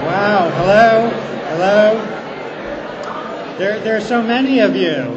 Wow, hello, hello. There are so many of you.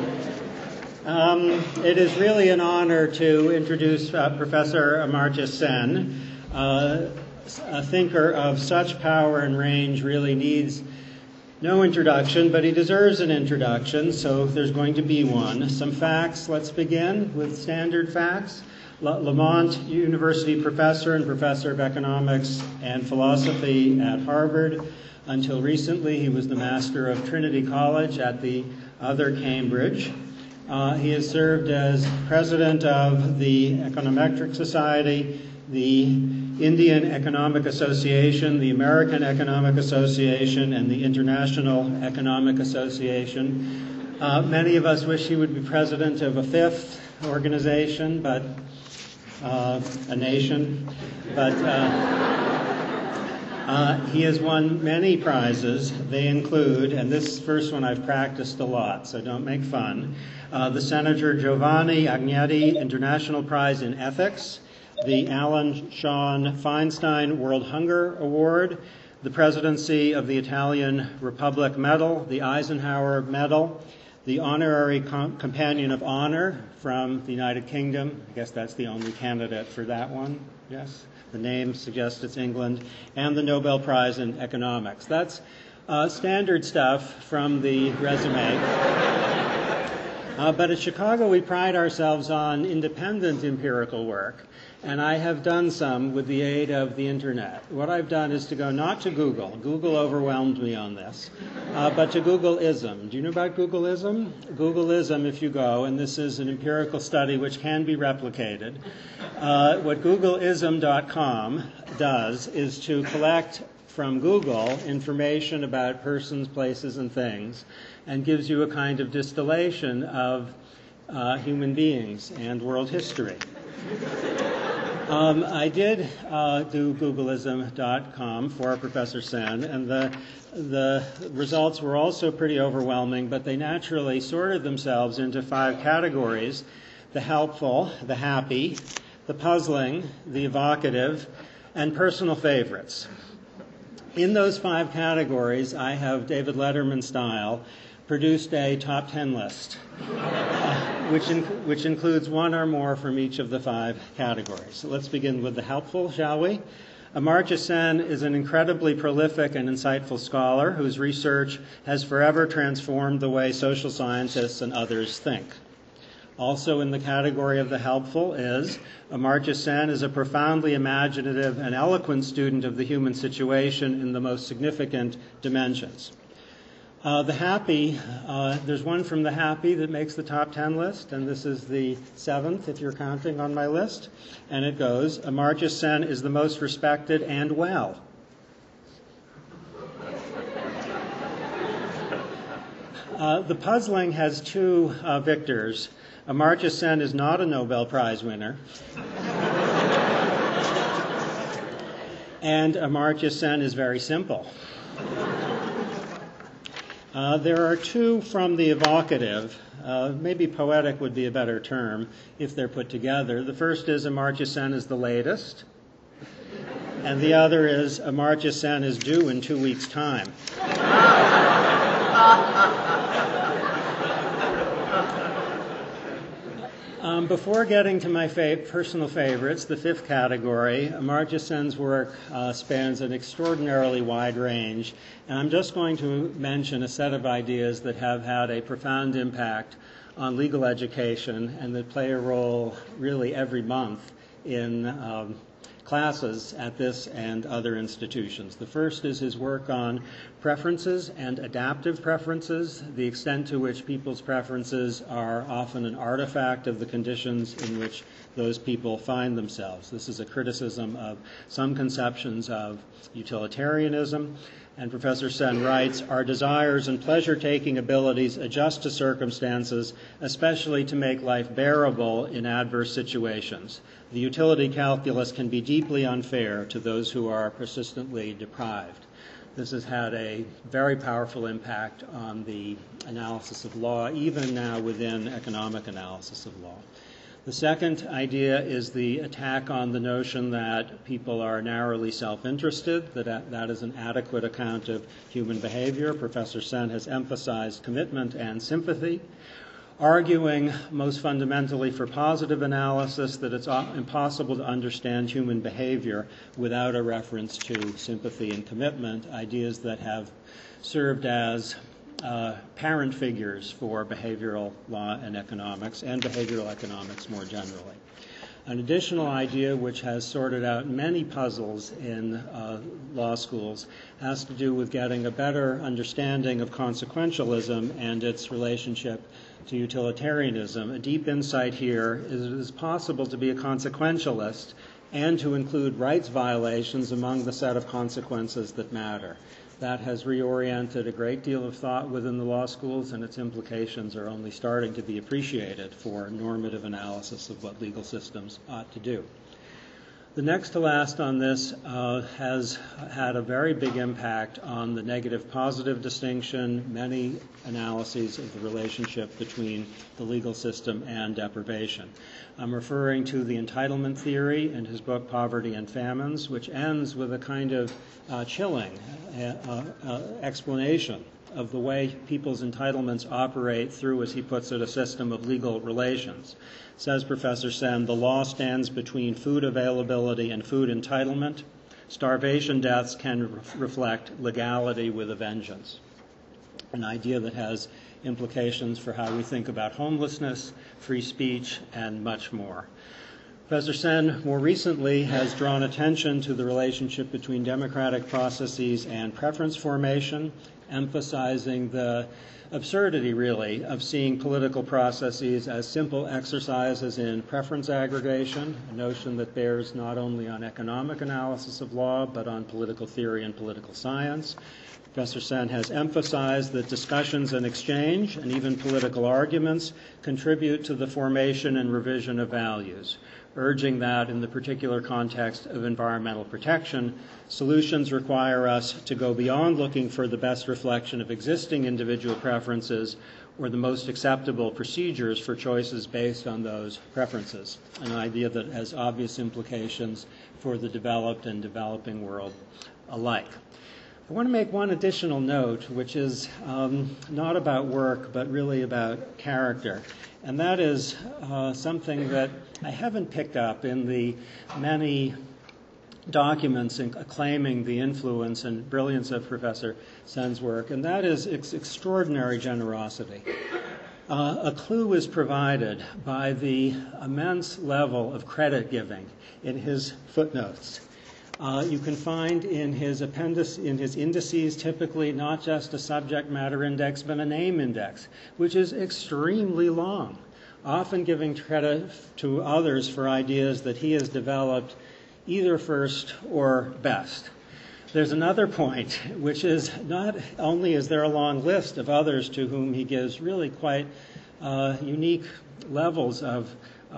It is really an honor to introduce Professor Amartya Sen. A thinker of such power and range really needs no introduction, but he deserves an introduction, so there's going to be one. Some facts, let's begin with standard facts. Lamont University professor and professor of economics and philosophy at Harvard. Until recently, he was the master of Trinity College at the other Cambridge. He has served as president of the Econometric Society, the Indian Economic Association, the American Economic Association, and the International Economic Association. Many of us wish he would be president of a fifth organization, but a nation. But he has won many prizes. They include, and this first one I've practiced a lot, so don't make fun, the Senator Giovanni Agnetti International Prize in Ethics, the Alan Sean Feinstein World Hunger Award, the Presidency of the Italian Republic Medal, the Eisenhower Medal, the Honorary Companion of Honor from the United Kingdom. I guess that's the only candidate for that one, yes? The name suggests it's England, and the Nobel Prize in Economics. That's standard stuff from the resume. But at Chicago, we pride ourselves on independent empirical work, and I have done some with the aid of the internet. What I've done is to go not to Google. Google overwhelmed me on this, but to Googleism. Do you know about Googleism? Googleism, if you go, and this is an empirical study which can be replicated, what Googleism.com does is to collect from Google information about persons, places, and things, and gives you a kind of distillation of human beings and world history. I did do Googleism.com for Professor Sen, and the results were also pretty overwhelming, but they naturally sorted themselves into 5 categories: the helpful, the happy, the puzzling, the evocative, and personal favorites. In those 5 categories, I have, David Letterman style, produced a top 10 list, which includes one or more from each of the 5 categories. So let's begin with the helpful, shall we? Amartya Sen is an incredibly prolific and insightful scholar whose research has forever transformed the way social scientists and others think. Also in the category of the helpful is Amartya Sen is a profoundly imaginative and eloquent student of the human situation in the most significant dimensions. The happy, there's one from the happy that makes the top 10 list, and this is the 7th if you're counting on my list, and it goes, Amartya Sen is the most respected and well. The puzzling has 2 victors. Amartya Sen is not a Nobel Prize winner. And Amartya Sen is very simple. There are 2 from the evocative. Maybe poetic would be a better term if they're put together. The first is Amartya Sen is the latest. And the other is Amartya Sen is due in 2 weeks' time. Before getting to my personal favorites, the 5th category, Amartya Sen's work spans an extraordinarily wide range, and I'm just going to mention a set of ideas that have had a profound impact on legal education and that play a role really every month in classes at this and other institutions. The first is his work on preferences and adaptive preferences, the extent to which people's preferences are often an artifact of the conditions in which those people find themselves. This is a criticism of some conceptions of utilitarianism. And Professor Sen writes, our desires and pleasure-taking abilities adjust to circumstances, especially to make life bearable in adverse situations. The utility calculus can be deeply unfair to those who are persistently deprived. This has had a very powerful impact on the analysis of law, even now within economic analysis of law. The second idea is the attack on the notion that people are narrowly self-interested, that is an adequate account of human behavior. Professor Sen has emphasized commitment and sympathy, arguing most fundamentally for positive analysis that it's impossible to understand human behavior without a reference to sympathy and commitment, ideas that have served as parent figures for behavioral law and economics, and behavioral economics more generally. An additional idea which has sorted out many puzzles in law schools has to do with getting a better understanding of consequentialism and its relationship to utilitarianism. A deep insight here is it is possible to be a consequentialist and to include rights violations among the set of consequences that matter. That has reoriented a great deal of thought within the law schools, and its implications are only starting to be appreciated for normative analysis of what legal systems ought to do. The next to last on this has had a very big impact on the negative-positive distinction, many analyses of the relationship between the legal system and deprivation. I'm referring to the entitlement theory in his book Poverty and Famines, which ends with a kind of chilling explanation of the way people's entitlements operate through, as he puts it, a system of legal relations. Says Professor Sen, the law stands between food availability and food entitlement. Starvation deaths can reflect legality with a vengeance, an idea that has implications for how we think about homelessness, free speech, and much more. Professor Sen more recently has drawn attention to the relationship between democratic processes and preference formation, emphasizing the absurdity, really, of seeing political processes as simple exercises in preference aggregation, a notion that bears not only on economic analysis of law, but on political theory and political science. Professor Sen has emphasized that discussions and exchange, and even political arguments, contribute to the formation and revision of values, urging that in the particular context of environmental protection, solutions require us to go beyond looking for the best reflection of existing individual preferences or the most acceptable procedures for choices based on those preferences, an idea that has obvious implications for the developed and developing world alike. I want to make one additional note, which is not about work, but really about character. And that is something that I haven't picked up in the many documents acclaiming the influence and brilliance of Professor Sen's work, and that is extraordinary generosity. A clue is provided by the immense level of credit giving in his footnotes. You can find in his indices typically not just a subject matter index, but a name index, which is extremely long, often giving credit to others for ideas that he has developed either first or best. There's another point, which is not only is there a long list of others to whom he gives really quite unique levels of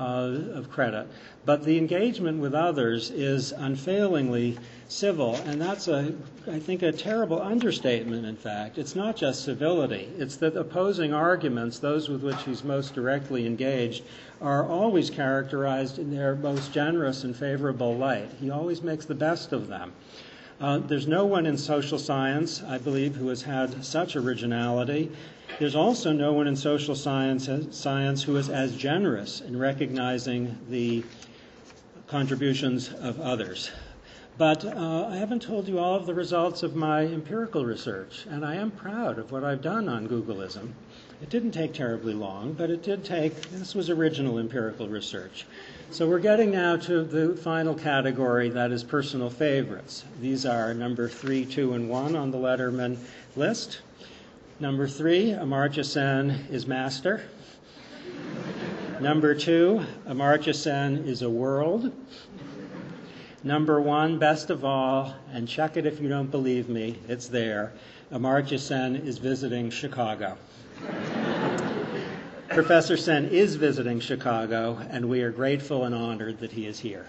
credit, but the engagement with others is unfailingly civil, and that's, I think, a terrible understatement, in fact. It's not just civility. It's that opposing arguments, those with which he's most directly engaged, are always characterized in their most generous and favorable light. He always makes the best of them. There's no one in social science, I believe, who has had such originality. There's also no one in social science who is as generous in recognizing the contributions of others. But I haven't told you all of the results of my empirical research, and I am proud of what I've done on Googleism. It didn't take terribly long, but it did take, this was original empirical research. So we're getting now to the final category, that is personal favorites. These are number 3, 2, and 1 on the Letterman list. Number 3, Amartya Sen is master. Number 2, Amartya Sen is a world. Number 1, best of all, and check it if you don't believe me, it's there, Amartya Sen is visiting Chicago. Professor Sen is visiting Chicago, and we are grateful and honored that he is here.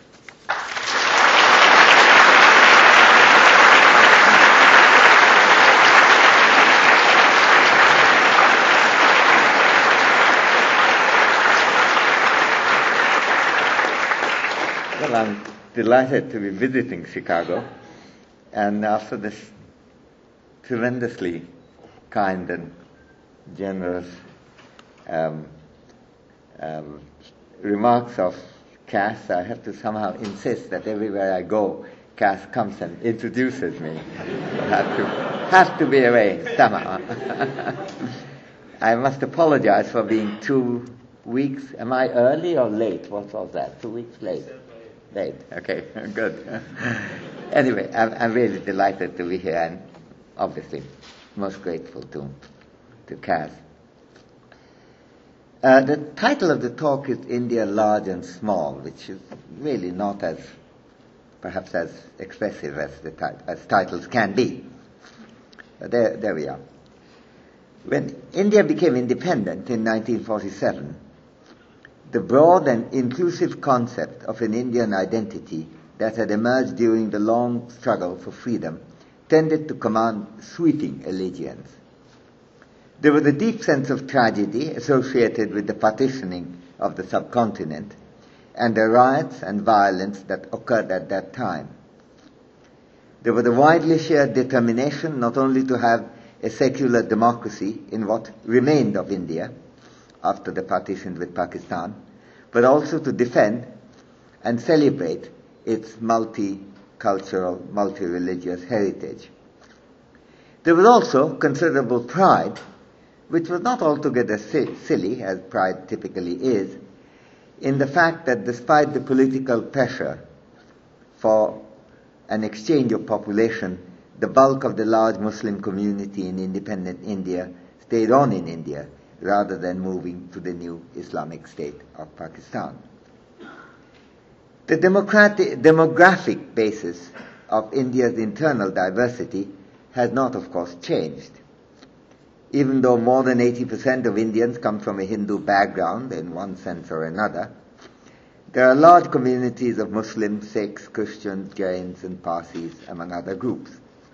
I'm delighted to be visiting Chicago, and after this tremendously kind and generous remarks of Cass, I have to somehow insist that everywhere I go, Cass comes and introduces me. Has to be a way somehow. I must apologize for being 2 weeks. Am I early or late? What was that? 2 weeks late? Late. Okay, good. Anyway, I'm really delighted to be here, and obviously most grateful to Cass. The title of the talk is India Large and Small, which is really not perhaps as expressive as titles can be. But there we are. When India became independent in 1947, the broad and inclusive concept of an Indian identity that had emerged during the long struggle for freedom tended to command sweeping allegiance. There was a deep sense of tragedy associated with the partitioning of the subcontinent and the riots and violence that occurred at that time. There was a widely shared determination not only to have a secular democracy in what remained of India after the partition with Pakistan, but also to defend and celebrate its multicultural, multi-religious heritage. There was also considerable pride, which was not altogether silly, as pride typically is, in the fact that despite the political pressure for an exchange of population, the bulk of the large Muslim community in independent India stayed on in India rather than moving to the new Islamic State of Pakistan. The demographic basis of India's internal diversity has not, of course, changed. Even though more than 80% of Indians come from a Hindu background in one sense or another, there are large communities of Muslims, Sikhs, Christians, Jains, and Parsis, among other groups.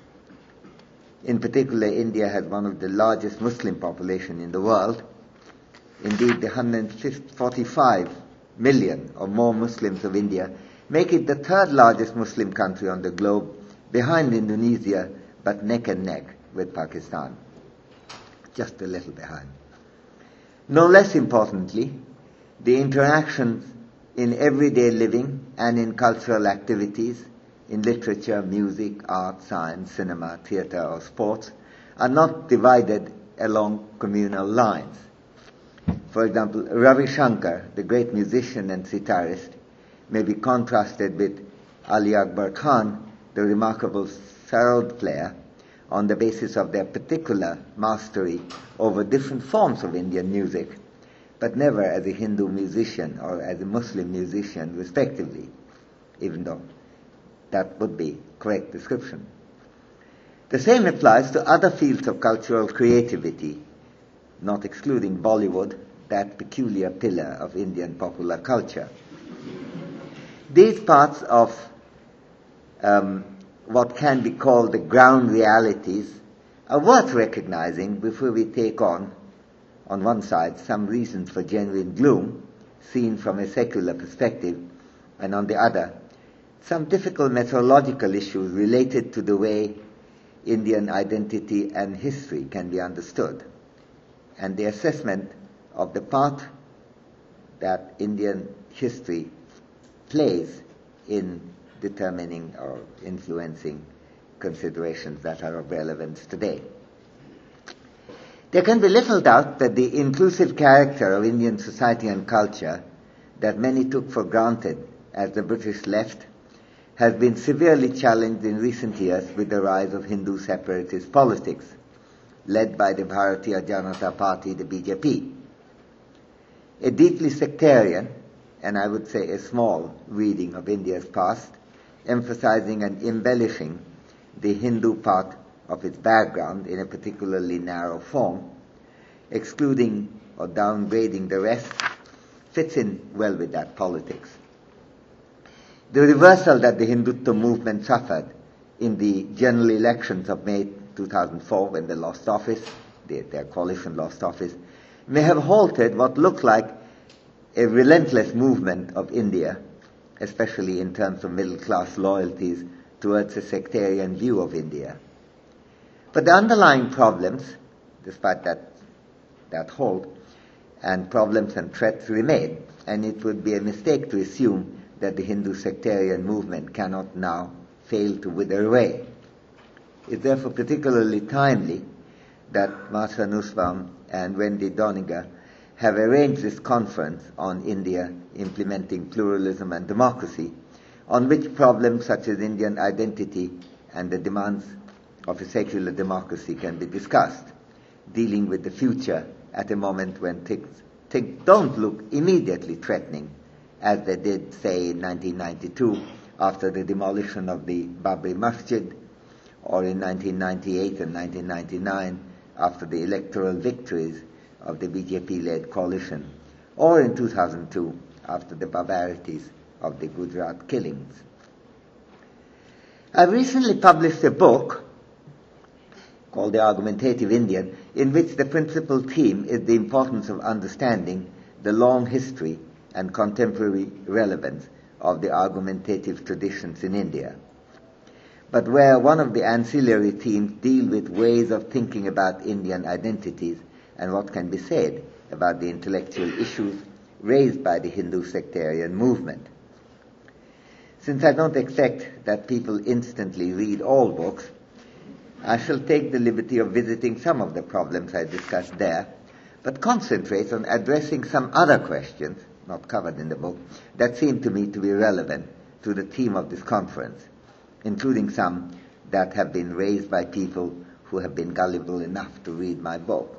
In particular, India has one of the largest Muslim population in the world. Indeed, the 145 million or more Muslims of India make it the third largest Muslim country on the globe, behind Indonesia, but neck and neck with Pakistan. Just a little behind. No less importantly, the interactions in everyday living and in cultural activities, in literature, music, art, science, cinema, theatre, or sports, are not divided along communal lines. For example, Ravi Shankar, the great musician and sitarist, may be contrasted with Ali Akbar Khan, the remarkable sarod player, on the basis of their particular mastery over different forms of Indian music, but never as a Hindu musician or as a Muslim musician, respectively, even though that would be correct description. The same applies to other fields of cultural creativity, not excluding Bollywood, that peculiar pillar of Indian popular culture. These parts of what can be called the ground realities are worth recognizing before we take on one side, some reasons for genuine gloom, seen from a secular perspective, and on the other, some difficult methodological issues related to the way Indian identity and history can be understood, and the assessment of the part that Indian history plays in determining or influencing considerations that are of relevance today. There can be little doubt that the inclusive character of Indian society and culture that many took for granted as the British left has been severely challenged in recent years with the rise of Hindu separatist politics, led by the Bharatiya Janata Party, the BJP. A deeply sectarian, and I would say a small, reading of India's past, emphasizing and embellishing the Hindu part of its background in a particularly narrow form, excluding or downgrading the rest, fits in well with that politics. The reversal that the Hindutva movement suffered in the general elections of May 2004, when they lost office, their coalition lost office, may have halted what looked like a relentless movement of India especially in terms of middle-class loyalties towards a sectarian view of India. But the underlying problems, despite that hold, and problems and threats remain, and it would be a mistake to assume that the Hindu sectarian movement cannot now fail to wither away. It's therefore particularly timely that Marsha Nussbaum and Wendy Doniger have arranged this conference on India implementing pluralism and democracy, on which problems such as Indian identity and the demands of a secular democracy can be discussed, dealing with the future at a moment when things don't look immediately threatening, as they did, say, in 1992 after the demolition of the Babri Masjid, or in 1998 and 1999 after the electoral victories of the BJP-led coalition, or in 2002 after the barbarities of the Gujarat killings. I recently published a book called The Argumentative Indian, in which the principal theme is the importance of understanding the long history and contemporary relevance of the argumentative traditions in India, but where one of the ancillary themes deal with ways of thinking about Indian identities and what can be said about the intellectual issues raised by the Hindu sectarian movement. Since I don't expect that people instantly read all books, I shall take the liberty of visiting some of the problems I discussed there, but concentrate on addressing some other questions, not covered in the book, that seem to me to be relevant to the theme of this conference, including some that have been raised by people who have been gullible enough to read my book.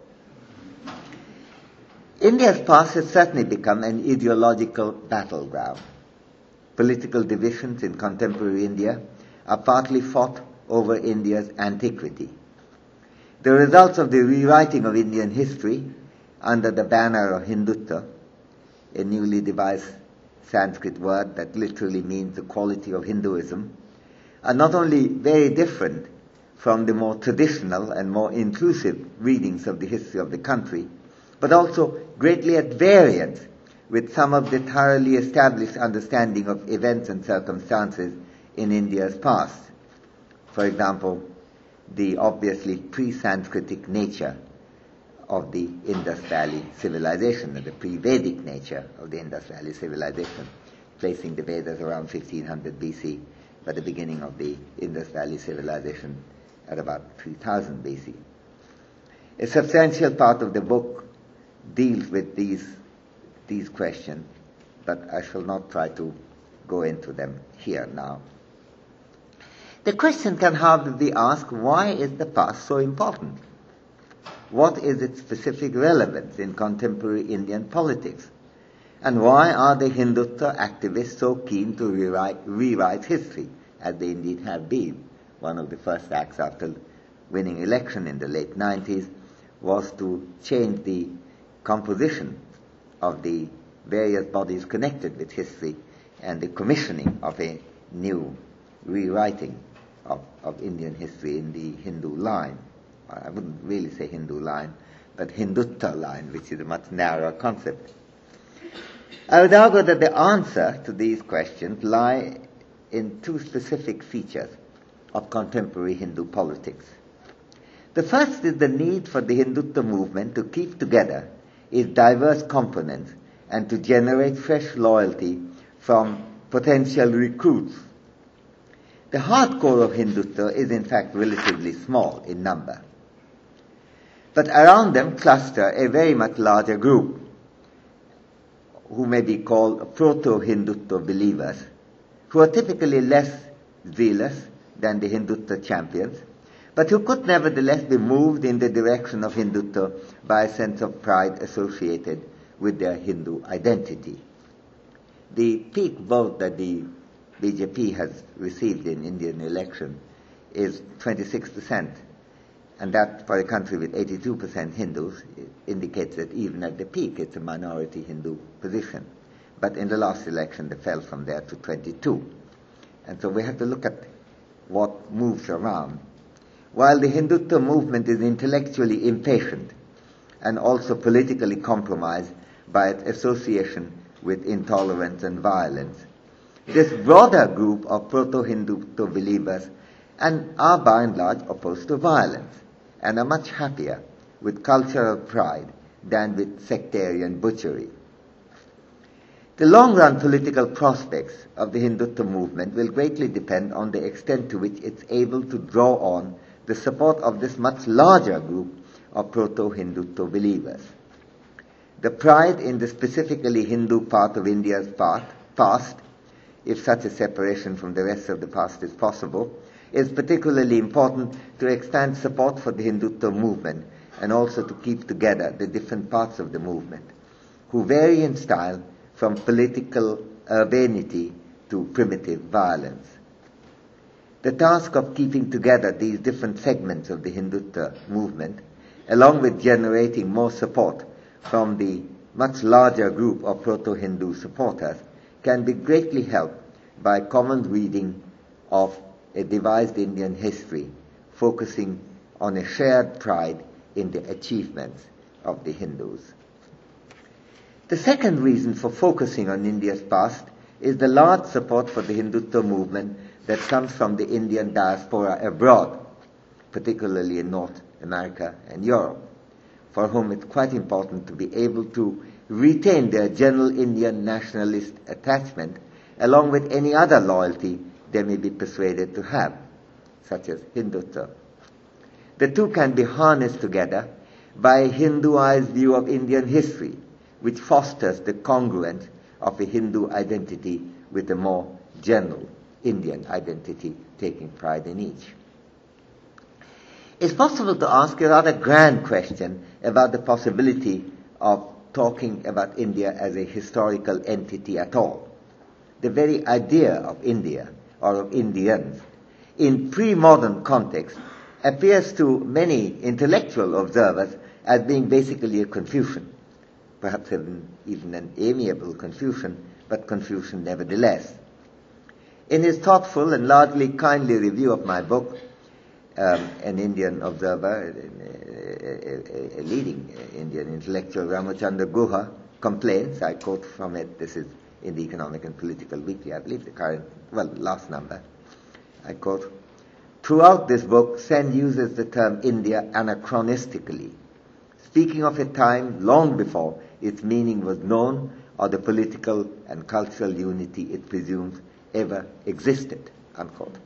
India's past has certainly become an ideological battleground. Political divisions in contemporary India are partly fought over India's antiquity. The results of the rewriting of Indian history under the banner of Hindutva, a newly devised Sanskrit word that literally means the quality of Hinduism, are not only very different from the more traditional and more inclusive readings of the history of the country, but also greatly at variance with some of the thoroughly established understanding of events and circumstances in India's past. For example, the obviously pre-Sanskritic nature of the Indus Valley civilization, and the pre-Vedic nature of the Indus Valley civilization, placing the Vedas around 1500 BC, but the beginning of the Indus Valley civilization at about 3000 BC. A substantial part of the book deals with these questions, but I shall not try to go into them here now. The question can hardly be asked, why is the past so important? What is its specific relevance in contemporary Indian politics? And why are the Hindutva activists so keen to rewrite history, as they indeed have been? One of the first acts after winning election in the late 90s was to change the composition of the various bodies connected with history and the commissioning of a new rewriting of Indian history in the Hindu line. I wouldn't really say Hindu line, but Hindutva line, which is a much narrower concept. I would argue that the answer to these questions lie in two specific features of contemporary Hindu politics. The first is the need for the Hindutva movement to keep together its diverse components and to generate fresh loyalty from potential recruits. The hardcore of Hindutva is in fact relatively small in number, but around them cluster a very much larger group who may be called proto-Hindutva believers, who are typically less zealous than the Hindutva champions, but who could nevertheless be moved in the direction of Hindutva by a sense of pride associated with their Hindu identity. The peak vote that the BJP has received in Indian election is 26%, and that for a country with 82% Hindus indicates that even at the peak it's a minority Hindu position. But in the last election they fell from there to 22. And so we have to look at what moves around. While the Hindutva movement is intellectually impatient and also politically compromised by its association with intolerance and violence, this broader group of proto-Hindutva believers and are by and large opposed to violence and are much happier with cultural pride than with sectarian butchery. The long-run political prospects of the Hindutva movement will greatly depend on the extent to which it's able to draw on the support of this much larger group of proto-Hindutva believers. The pride in the specifically Hindu part of India's past, if such a separation from the rest of the past is possible, is particularly important to expand support for the Hindutva movement and also to keep together the different parts of the movement, who vary in style from political urbanity to primitive violence. The task of keeping together these different segments of the Hindutva movement, along with generating more support from the much larger group of proto-Hindu supporters, can be greatly helped by common reading of a devised Indian history, focusing on a shared pride in the achievements of the Hindus. The second reason for focusing on India's past is the large support for the Hindutva movement that comes from the Indian diaspora abroad, particularly in North America and Europe, for whom it's quite important to be able to retain their general Indian nationalist attachment along with any other loyalty they may be persuaded to have, such as Hindutva. The two can be harnessed together by a Hinduized view of Indian history, which fosters the congruence of a Hindu identity with a more general Indian identity, taking pride in each. It's possible to ask a rather grand question about the possibility of talking about India as a historical entity at all. The very idea of India, or of Indians, in pre-modern context, appears to many intellectual observers as being basically a confusion, perhaps even an amiable confusion, but confusion nevertheless. In his thoughtful and largely kindly review of my book, an Indian observer, a leading Indian intellectual, Ramachandra Guha, complains, I quote from it, this is in the Economic and Political Weekly, I believe last number, I quote, "Throughout this book, Sen uses the term India anachronistically, speaking of a time long before its meaning was known or the political and cultural unity it presumes ever existed," unquote.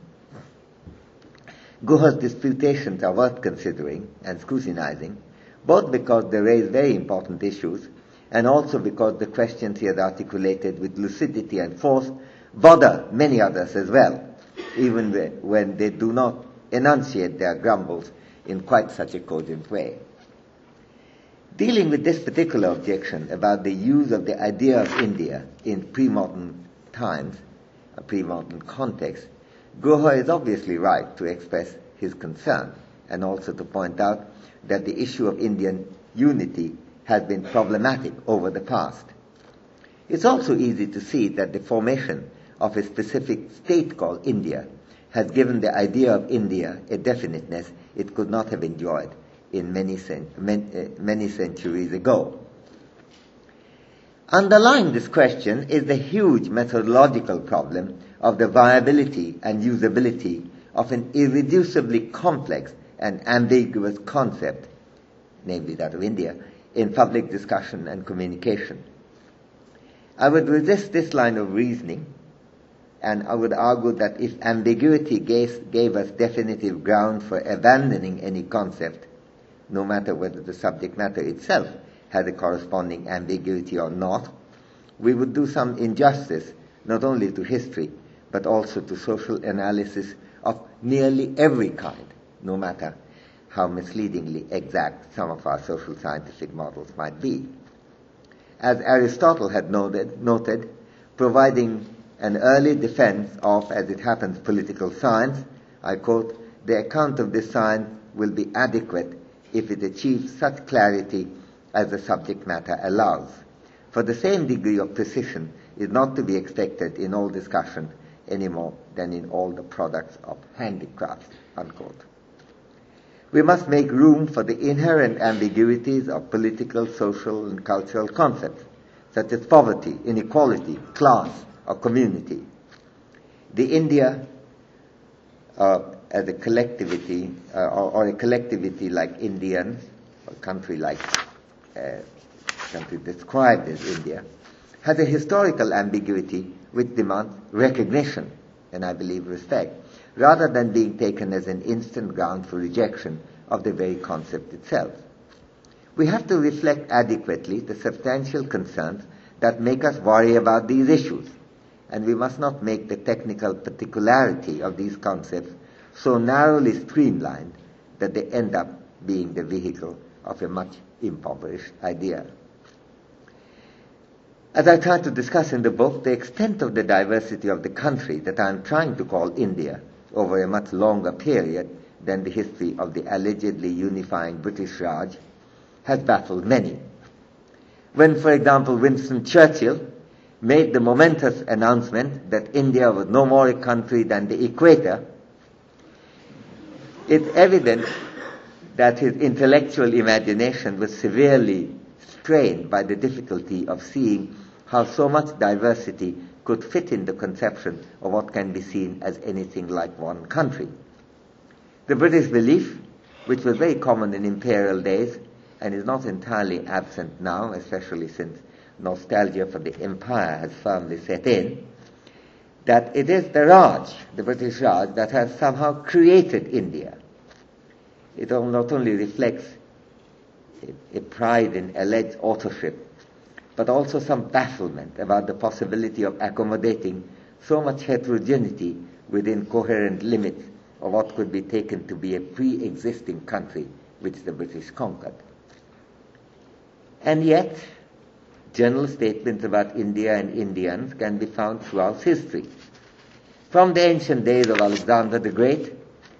Guha's disputations are worth considering and scrutinizing, both because they raise very important issues and also because the questions he has articulated with lucidity and force bother many others as well, even when they do not enunciate their grumbles in quite such a cogent way. Dealing with this particular objection about the use of the idea of India in pre-modern times, a pre-modern context, Guha is obviously right to express his concern and also to point out that the issue of Indian unity has been problematic over the past. It's also easy to see that the formation of a specific state called India has given the idea of India a definiteness it could not have enjoyed in many centuries ago. Underlying this question is the huge methodological problem of the viability and usability of an irreducibly complex and ambiguous concept, namely that of India, in public discussion and communication. I would resist this line of reasoning, and I would argue that if ambiguity gave us definitive ground for abandoning any concept, no matter whether the subject matter itself had a corresponding ambiguity or not, we would do some injustice not only to history, but also to social analysis of nearly every kind, no matter how misleadingly exact some of our social scientific models might be. As Aristotle had noted, providing an early defense of, as it happens, political science, I quote, "The account of this science will be adequate if it achieves such clarity as the subject matter allows. For the same degree of precision is not to be expected in all discussion any more than in all the products of handicrafts," unquote. We must make room for the inherent ambiguities of political, social, and cultural concepts, such as poverty, inequality, class, or community. The India as a collectivity, or a collectivity like Indians, or a country like country described as India, has a historical ambiguity which demands recognition, and I believe respect, rather than being taken as an instant ground for rejection of the very concept itself. We have to reflect adequately the substantial concerns that make us worry about these issues, and we must not make the technical particularity of these concepts so narrowly streamlined that they end up being the vehicle of a much impoverished idea. As I try to discuss in the book, the extent of the diversity of the country that I am trying to call India over a much longer period than the history of the allegedly unifying British Raj has baffled many. When, for example, Winston Churchill made the momentous announcement that India was no more a country than the equator, it's evident that his intellectual imagination was severely strained by the difficulty of seeing how so much diversity could fit in the conception of what can be seen as anything like one country. The British belief, which was very common in imperial days and is not entirely absent now, especially since nostalgia for the empire has firmly set in, that it is the Raj, the British Raj, that has somehow created India. It not only reflects a pride in alleged authorship, but also some bafflement about the possibility of accommodating so much heterogeneity within coherent limits of what could be taken to be a pre-existing country which the British conquered. And yet, general statements about India and Indians can be found throughout history. From the ancient days of Alexander the Great,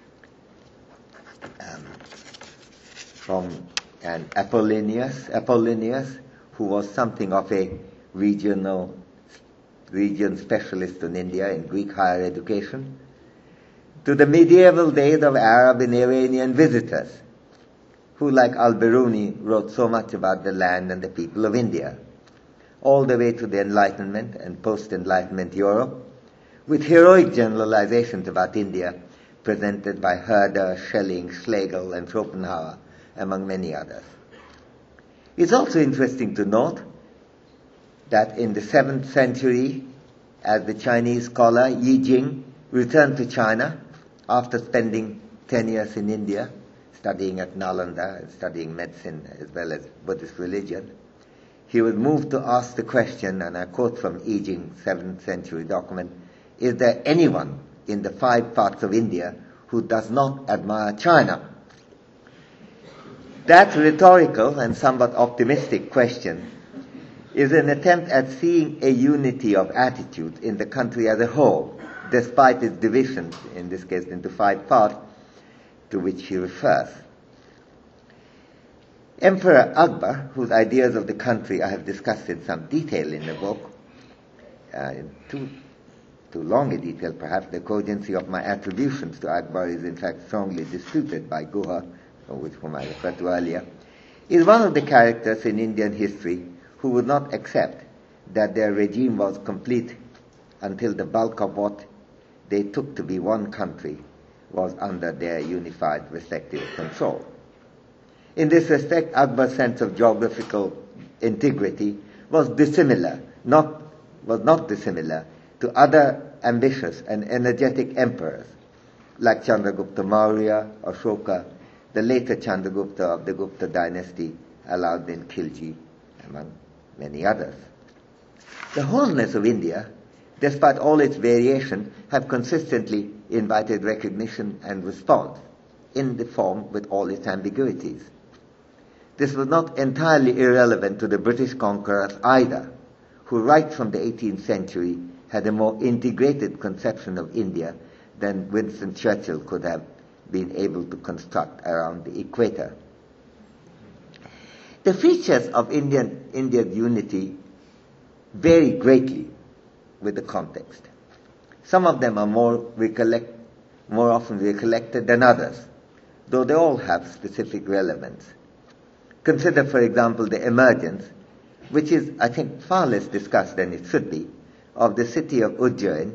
from Apollonius, who was something of a region specialist in India in Greek higher education, to the medieval days of Arab and Iranian visitors, who, like Al-Biruni, wrote so much about the land and the people of India, all the way to the Enlightenment and post-Enlightenment Europe, with heroic generalizations about India presented by Herder, Schelling, Schlegel, and Schopenhauer, among many others. It's also interesting to note that in the 7th century, as the Chinese scholar Yi Jing returned to China after spending 10 years in India, studying at Nalanda and studying medicine as well as Buddhist religion, he was moved to ask the question, and I quote from Yi Jing's 7th century document, "Is there anyone in the 5 parts of India who does not admire China?" That rhetorical and somewhat optimistic question is an attempt at seeing a unity of attitude in the country as a whole, despite its divisions, in this case into 5 parts, to which he refers. Emperor Akbar, whose ideas of the country I have discussed in some detail in the book, in too long a detail perhaps, the cogency of my attributions to Akbar is in fact strongly disputed by Guha, whom I referred to earlier, is one of the characters in Indian history who would not accept that their regime was complete until the bulk of what they took to be one country was under their unified respective control. In this respect, Akbar's sense of geographical integrity was not dissimilar to other ambitious and energetic emperors like Chandragupta Maurya, Ashoka, the later Chandragupta of the Gupta dynasty, Alauddin Khilji, among many others. The wholeness of India, despite all its variation, have consistently invited recognition and response in the form with all its ambiguities. This was not entirely irrelevant to the British conquerors either, who right from the 18th century had a more integrated conception of India than Winston Churchill could have been able to construct around the equator. The features of India's unity vary greatly with the context. Some of them are more often recollected than others, though they all have specific relevance. Consider, for example, the emergence, which is, I think, far less discussed than it should be, of the city of Ujjain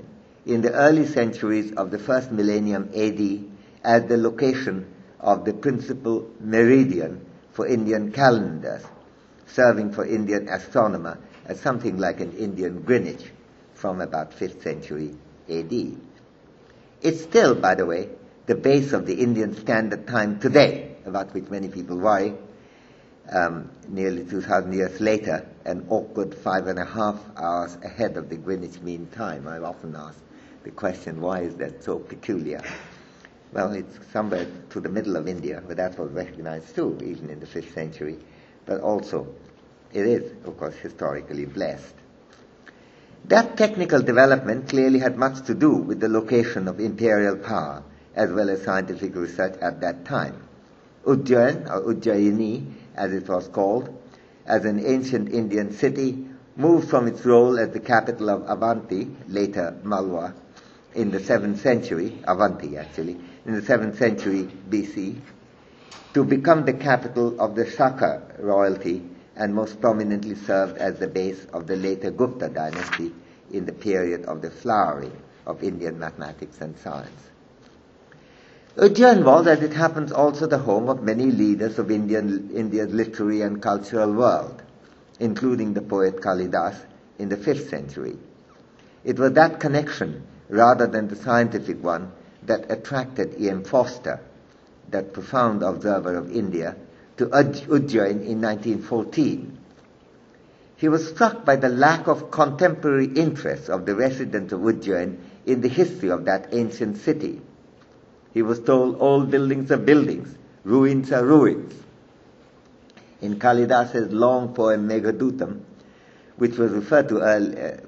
in the early centuries of the first millennium AD as the location of the principal meridian for Indian calendars, serving for Indian astronomer as something like an Indian Greenwich from about 5th century AD. It's still, by the way, the base of the Indian Standard Time today, about which many people worry, nearly 2,000 years later, an awkward 5.5 hours ahead of the Greenwich Mean Time. I've often asked the question, why is that so peculiar? Well, it's somewhere to the middle of India, but that was recognized too, even in the 5th century. But also, it is, of course, historically blessed. That technical development clearly had much to do with the location of imperial power, as well as scientific research at that time. Ujjain, or Ujjayini, as it was called, as an ancient Indian city, moved from its role as the capital of Avanti, later Malwa, in the 7th century, Avanti actually, in the 7th century BC, to become the capital of the Shaka royalty, and most prominently served as the base of the later Gupta dynasty in the period of the flowering of Indian mathematics and science. Ujjain was, as it happens, also the home of many leaders of India's literary and cultural world, including the poet Kalidas in the 5th century. It was that connection, rather than the scientific one, that attracted E.M. Foster, that profound observer of India, to Ujjain in 1914. He was struck by the lack of contemporary interest of the residents of Ujjain in the history of that ancient city. He was told old buildings are buildings, ruins are ruins. In Kalidas's long poem Meghadutam, which was referred to earlier,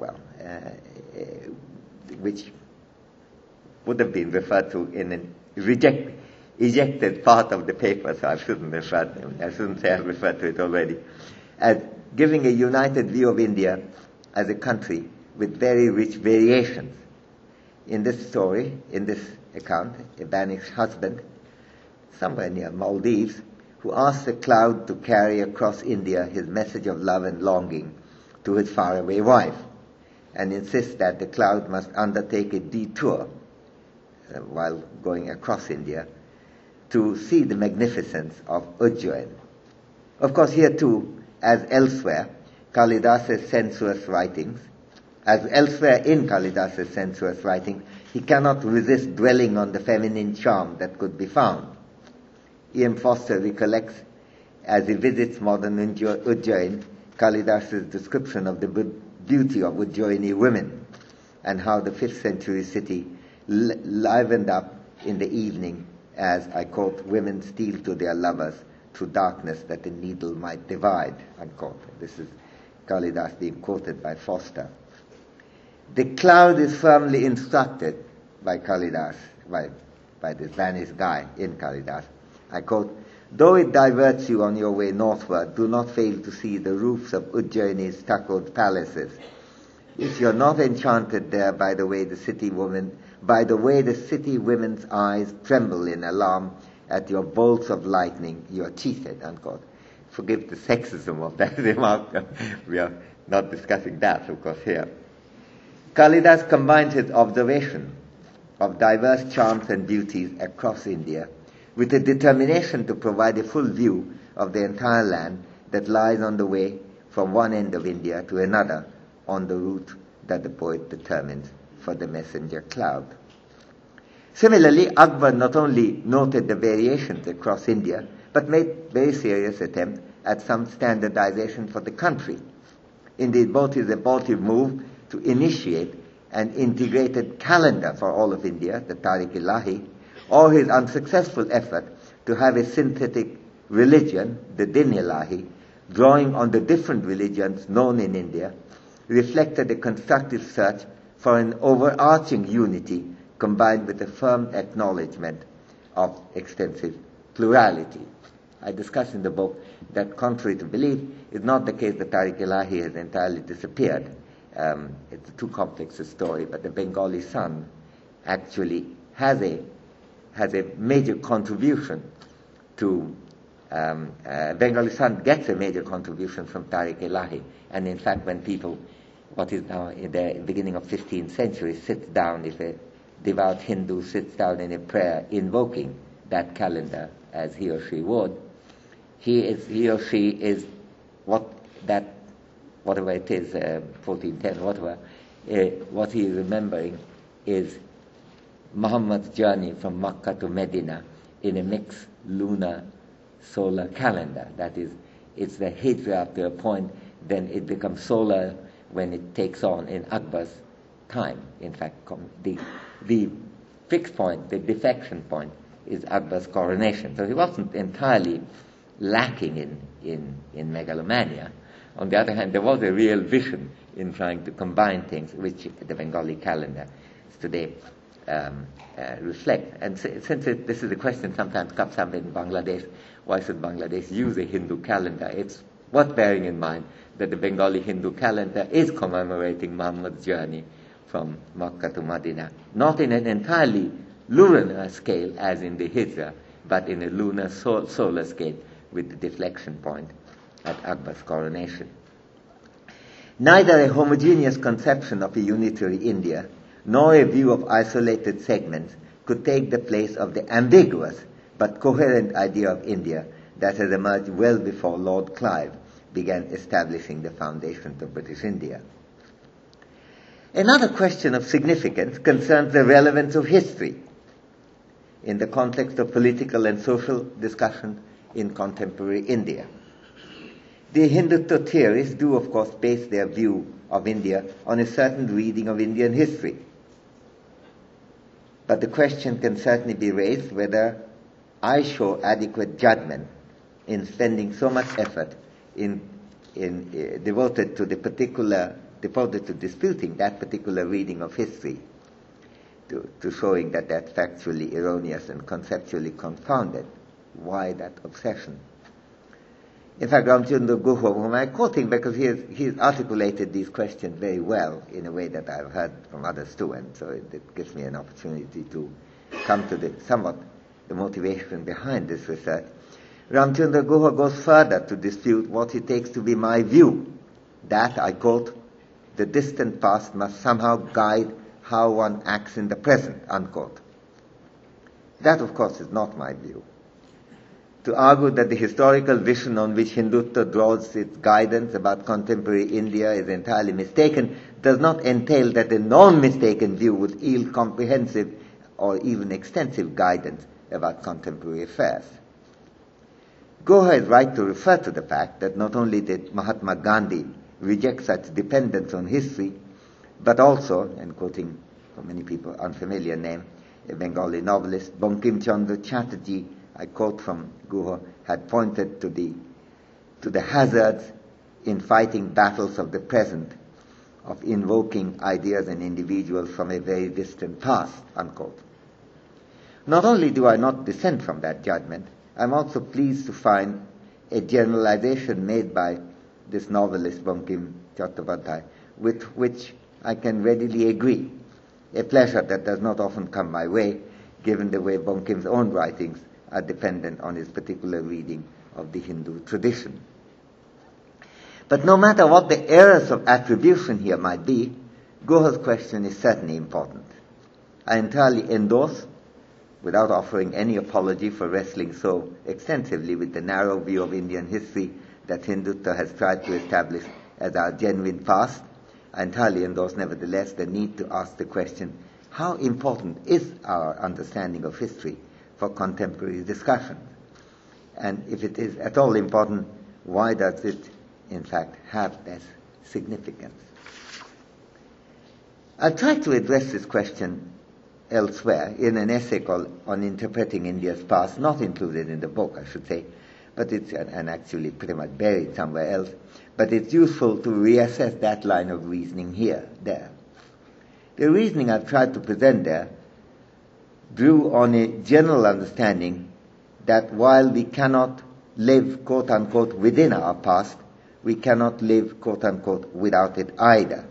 which would have been referred to in an ejected part of the paper, so I shouldn't say I've referred to it already, as giving a united view of India as a country with very rich variations. In this story, in this account, a banished husband, somewhere near Maldives, who asks a cloud to carry across India his message of love and longing to his faraway wife, and insists that the cloud must undertake a detour while going across India to see the magnificence of Ujjain. Of course, here too, as elsewhere, Kalidas's sensuous writings, as elsewhere in Kalidas's sensuous writings, he cannot resist dwelling on the feminine charm that could be found. E.M. Foster recollects, as he visits modern Ujjain, Kalidas's description of the beauty of Ujjaini women, and how the 5th century city livened up in the evening as, I quote, women steal to their lovers through darkness that the needle might divide, unquote. This is Kalidas being quoted by Foster. The cloud is firmly instructed by Kalidas, by this vanished guy in Kalidas. I quote, though it diverts you on your way northward, do not fail to see the roofs of Ujjaini's stuccoed palaces. If you're not enchanted there by the way the city women's eyes tremble in alarm at your bolts of lightning, you are cheated, unquote. Forgive the sexism of that remark. We are not discussing that, of course, here. Kalidas combined his observation of diverse charms and beauties across India with a determination to provide a full view of the entire land that lies on the way from one end of India to another on the route that the poet determines for the messenger cloud. Similarly, Akbar not only noted the variations across India, but made very serious attempt at some standardization for the country. Indeed, both his abortive move to initiate an integrated calendar for all of India, the Tariq-i-Ilahi, or his unsuccessful effort to have a synthetic religion, the Din-i-Ilahi, drawing on the different religions known in India, reflected a constructive search for an overarching unity combined with a firm acknowledgement of extensive plurality. I discuss in the book that, contrary to belief, is not the case that Tariq-i-Ilahi has entirely disappeared. It's too complex a story, but the Bengali Sun actually has a major contribution to Bengali Sun gets a major contribution from Tariq-i-Ilahi, and in fact when people what is now in the beginning of 15th century, sits down, if a devout Hindu sits down in a prayer invoking that calendar as he or she would, he or she is whatever it is, 1410, whatever, what he is remembering is Muhammad's journey from Makkah to Medina in a mixed lunar solar calendar. That is, it's the hijra up to a point, then it becomes solar when it takes on in Akbar's time. In fact, the fixed point, the defection point, is Akbar's coronation. So he wasn't entirely lacking in megalomania. On the other hand, there was a real vision in trying to combine things, which the Bengali calendar today reflect. And since this is a question sometimes comes up in Bangladesh, why should Bangladesh use a Hindu calendar? It's worth bearing in mind that the Bengali Hindu calendar is commemorating Muhammad's journey from Makkah to Medina, not in an entirely lunar scale as in the Hijra, but in a lunar solar scale with the deflection point at Akbar's coronation. Neither a homogeneous conception of a unitary India nor a view of isolated segments could take the place of the ambiguous but coherent idea of India that has emerged well before Lord Clive began establishing the foundations of British India. Another question of significance concerns the relevance of history in the context of political and social discussion in contemporary India. The Hindutva theorists do, of course, base their view of India on a certain reading of Indian history. But the question can certainly be raised whether I show adequate judgment in spending so much effort devoted to disputing that particular reading of history, to showing that that's factually erroneous and conceptually confounded. Why that obsession? In fact, Ramchandra Guha, whom I'm quoting because he's articulated these questions very well in a way that I've heard from others too, and so it gives me an opportunity to come to the motivation behind this research. Ramchandra Guha goes further to dispute what he takes to be my view, that, I quote, the distant past must somehow guide how one acts in the present, unquote. That, of course, is not my view. To argue that the historical vision on which Hindutva draws its guidance about contemporary India is entirely mistaken does not entail that a non-mistaken view would yield comprehensive or even extensive guidance about contemporary affairs. Guha is right to refer to the fact that not only did Mahatma Gandhi reject such dependence on history, but also, and quoting for many people unfamiliar name, a Bengali novelist, Bankim Chandra Chatterjee, I quote from Guha, had pointed to the hazards in fighting battles of the present, of invoking ideas and individuals from a very distant past, unquote. Not only do I not dissent from that judgment, I'm also pleased to find a generalization made by this novelist Bankim Chattopadhyay, with which I can readily agree, a pleasure that does not often come my way, given the way Bankim's own writings are dependent on his particular reading of the Hindu tradition. But no matter what the errors of attribution here might be, Guha's question is certainly important. I entirely endorse, without offering any apology for wrestling so extensively with the narrow view of Indian history that Hindutva has tried to establish as our genuine past, I entirely endorse, nevertheless, the need to ask the question, how important is our understanding of history for contemporary discussion? And if it is at all important, why does it, in fact, have this significance? I've tried to address this question elsewhere in an essay called On Interpreting India's Past, not included in the book, I should say, but it's and actually pretty much buried somewhere else. But it's useful to reassess that line of reasoning there. The reasoning I've tried to present there drew on a general understanding that while we cannot live, quote-unquote, within our past, we cannot live, quote-unquote, without it either.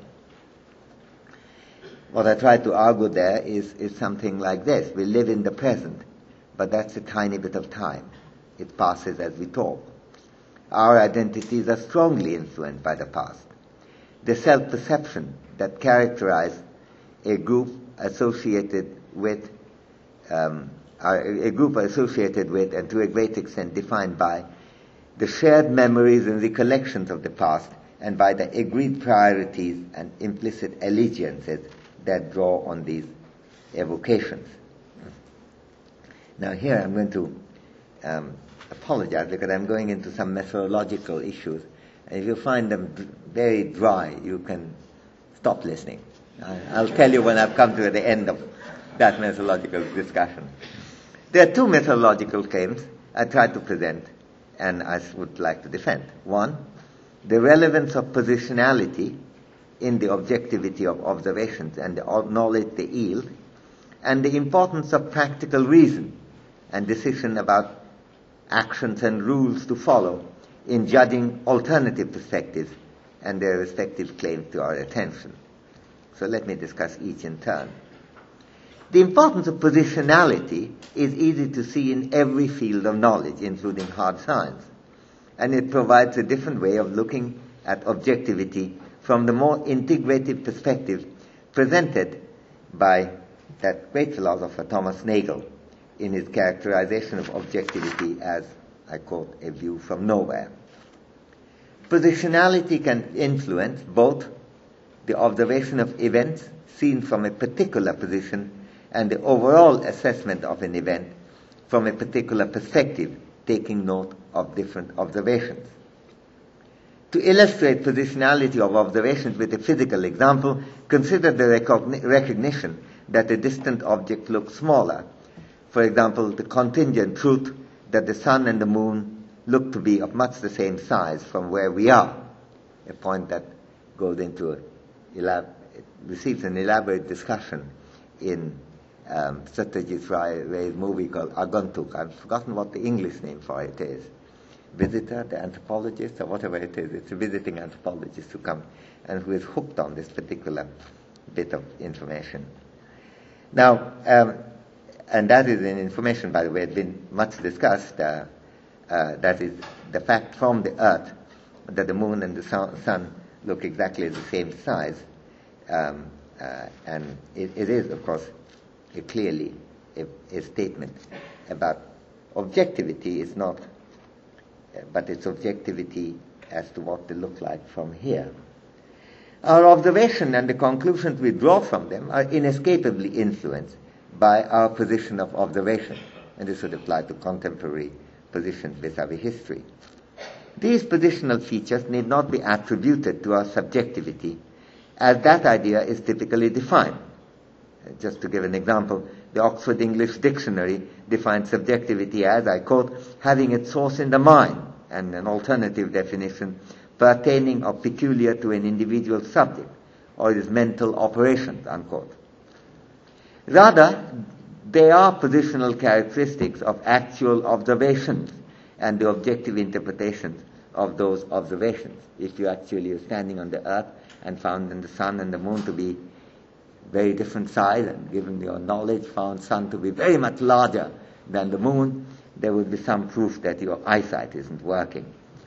What I try to argue there is something like this. We live in the present, but that's a tiny bit of time. It passes as we talk. Our identities are strongly influenced by the past. the self-perception that characterize a group associated with and to a great extent defined by the shared memories and recollections of the past and by the agreed priorities and implicit allegiances that draw on these evocations. Now here I'm going to apologize because I'm going into some methodological issues, and if you find them very dry, you can stop listening. I'll tell you when I've come to the end of that methodological discussion. There are two methodological claims I try to present and I would like to defend. One, the relevance of positionality in the objectivity of observations and the knowledge they yield, and the importance of practical reason and decision about actions and rules to follow in judging alternative perspectives and their respective claims to our attention. So let me discuss each in turn. The importance of positionality is easy to see in every field of knowledge, including hard science, and it provides a different way of looking at objectivity from the more integrative perspective presented by that great philosopher Thomas Nagel in his characterization of objectivity as, I quote, a view from nowhere. Positionality can influence both the observation of events seen from a particular position and the overall assessment of an event from a particular perspective, taking note of different observations. To illustrate positionality of observations with a physical example, consider the recognition that a distant object looks smaller. For example, the contingent truth that the sun and the moon look to be of much the same size from where we are, a point that goes into receives an elaborate discussion in Satyajit Ray's movie called Agantuk. I've forgotten what the English name for it is. Visitor, the anthropologist, or whatever it is. It's a visiting anthropologist who comes and who is hooked on this particular bit of information. Now, and that is an information, by the way, it's been much discussed. That is the fact from the Earth that the moon and the sun look exactly the same size. And it is, of course, clearly a statement about objectivity. Is not, but it's objectivity as to what they look like from here. Our observation and the conclusions we draw from them are inescapably influenced by our position of observation, and this would apply to contemporary positions vis-à-vis history. These positional features need not be attributed to our subjectivity, as that idea is typically defined. Just to give an example, the Oxford English Dictionary defines subjectivity as, I quote, having its source in the mind, and an alternative definition, pertaining or peculiar to an individual subject, or his mental operations, unquote. Rather, they are positional characteristics of actual observations and the objective interpretations of those observations. If you actually are standing on the earth and found in the sun and the moon to be very different size, and given your knowledge found sun to be very much larger than the moon, there would be some proof that your eyesight isn't working.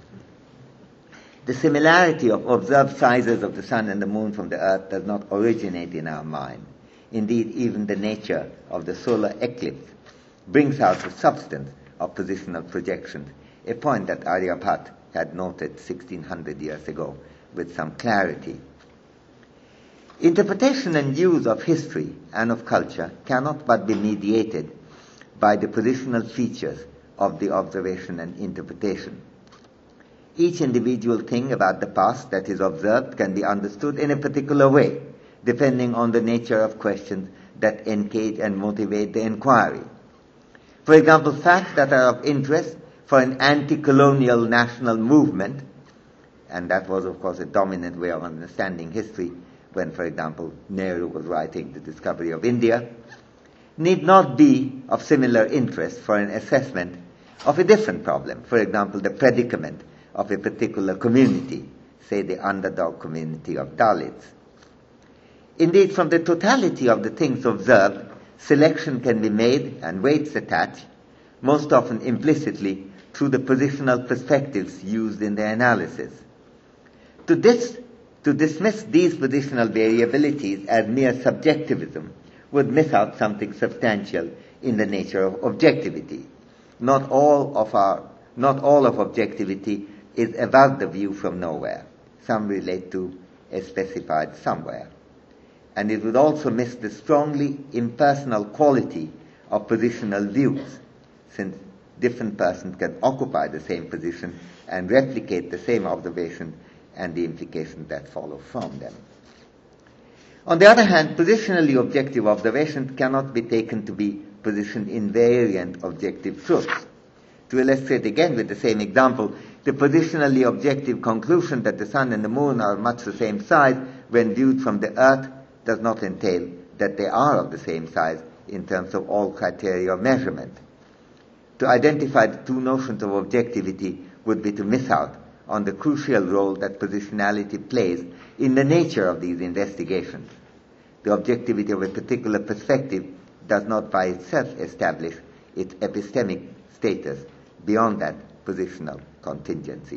The similarity of observed sizes of the sun and the moon from the earth does not originate in our mind. Indeed, even the nature of the solar eclipse brings out the substance of positional projections, a point that Aryabhat had noted 1600 years ago with some clarity. Interpretation and use of history and of culture cannot but be mediated by the positional features of the observation and interpretation. Each individual thing about the past that is observed can be understood in a particular way, depending on the nature of questions that engage and motivate the inquiry. For example, facts that are of interest for an anti-colonial national movement, and that was, of course, a dominant way of understanding history when, for example, Nehru was writing The Discovery of India, need not be of similar interest for an assessment of a different problem, for example, the predicament of a particular community, say the underdog community of Dalits. Indeed, from the totality of the things observed, selection can be made and weights attached, most often implicitly through the positional perspectives used in the analysis. To this To dismiss these positional variabilities as mere subjectivism would miss out something substantial in the nature of objectivity. Not all of objectivity is about the view from nowhere. Some relate to a specified somewhere. And it would also miss the strongly impersonal quality of positional views, since different persons can occupy the same position and replicate the same observation and the implications that follow from them. On the other hand, positionally objective observations cannot be taken to be position invariant objective truths. To illustrate again with the same example, the positionally objective conclusion that the sun and the moon are much the same size when viewed from the earth does not entail that they are of the same size in terms of all criteria of measurement. To identify the two notions of objectivity would be to miss out on the crucial role that positionality plays in the nature of these investigations. The objectivity of a particular perspective does not by itself establish its epistemic status beyond that positional contingency.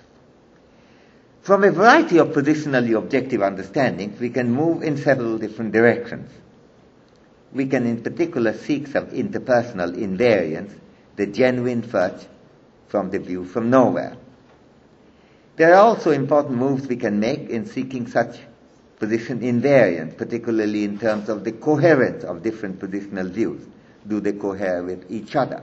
From a variety of positionally objective understandings, we can move in several different directions. We can in particular seek some interpersonal invariance, the genuine fetch from the view from nowhere. There are also important moves we can make in seeking such position invariance, particularly in terms of the coherence of different positional views. Do they cohere with each other?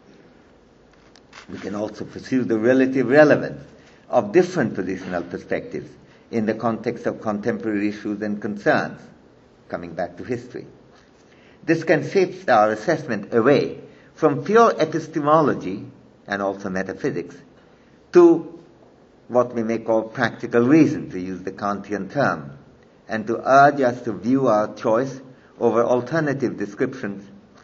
We can also pursue the relative relevance of different positional perspectives in the context of contemporary issues and concerns, coming back to history. This can shift our assessment away from pure epistemology and also metaphysics to what we may call practical reason, to use the Kantian term, and to urge us to view our choice over alternative descriptions,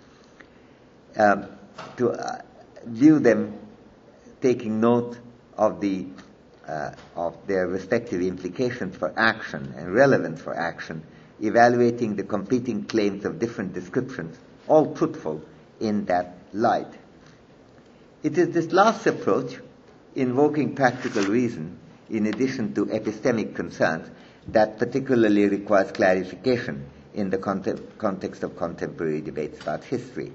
to view them taking note of their respective implications for action and relevance for action, evaluating the competing claims of different descriptions, all truthful in that light. It is this last approach, invoking practical reason in addition to epistemic concerns, that particularly requires clarification in the context of contemporary debates about history.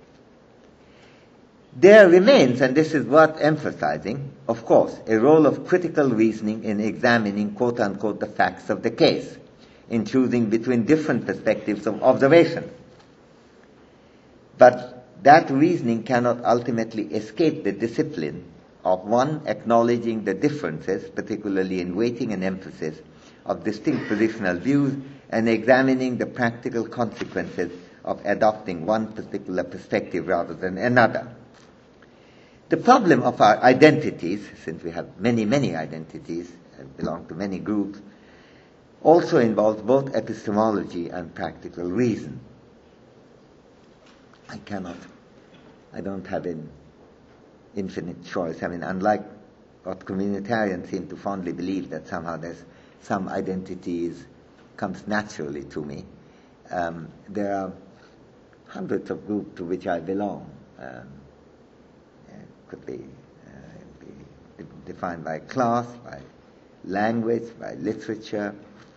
There remains, and this is worth emphasizing, of course, a role of critical reasoning in examining, quote-unquote, the facts of the case, in choosing between different perspectives of observation. But that reasoning cannot ultimately escape the discipline of one acknowledging the differences, particularly in weighting and emphasis, of distinct positional views and examining the practical consequences of adopting one particular perspective rather than another. The problem of our identities, since we have many, many identities and belong to many groups, also involves both epistemology and practical reason. I don't have an infinite choice. I mean, unlike what communitarians seem to fondly believe, that somehow there's some identities comes naturally to me. There are hundreds of groups to which I belong. Could be defined by class, by language, by literature,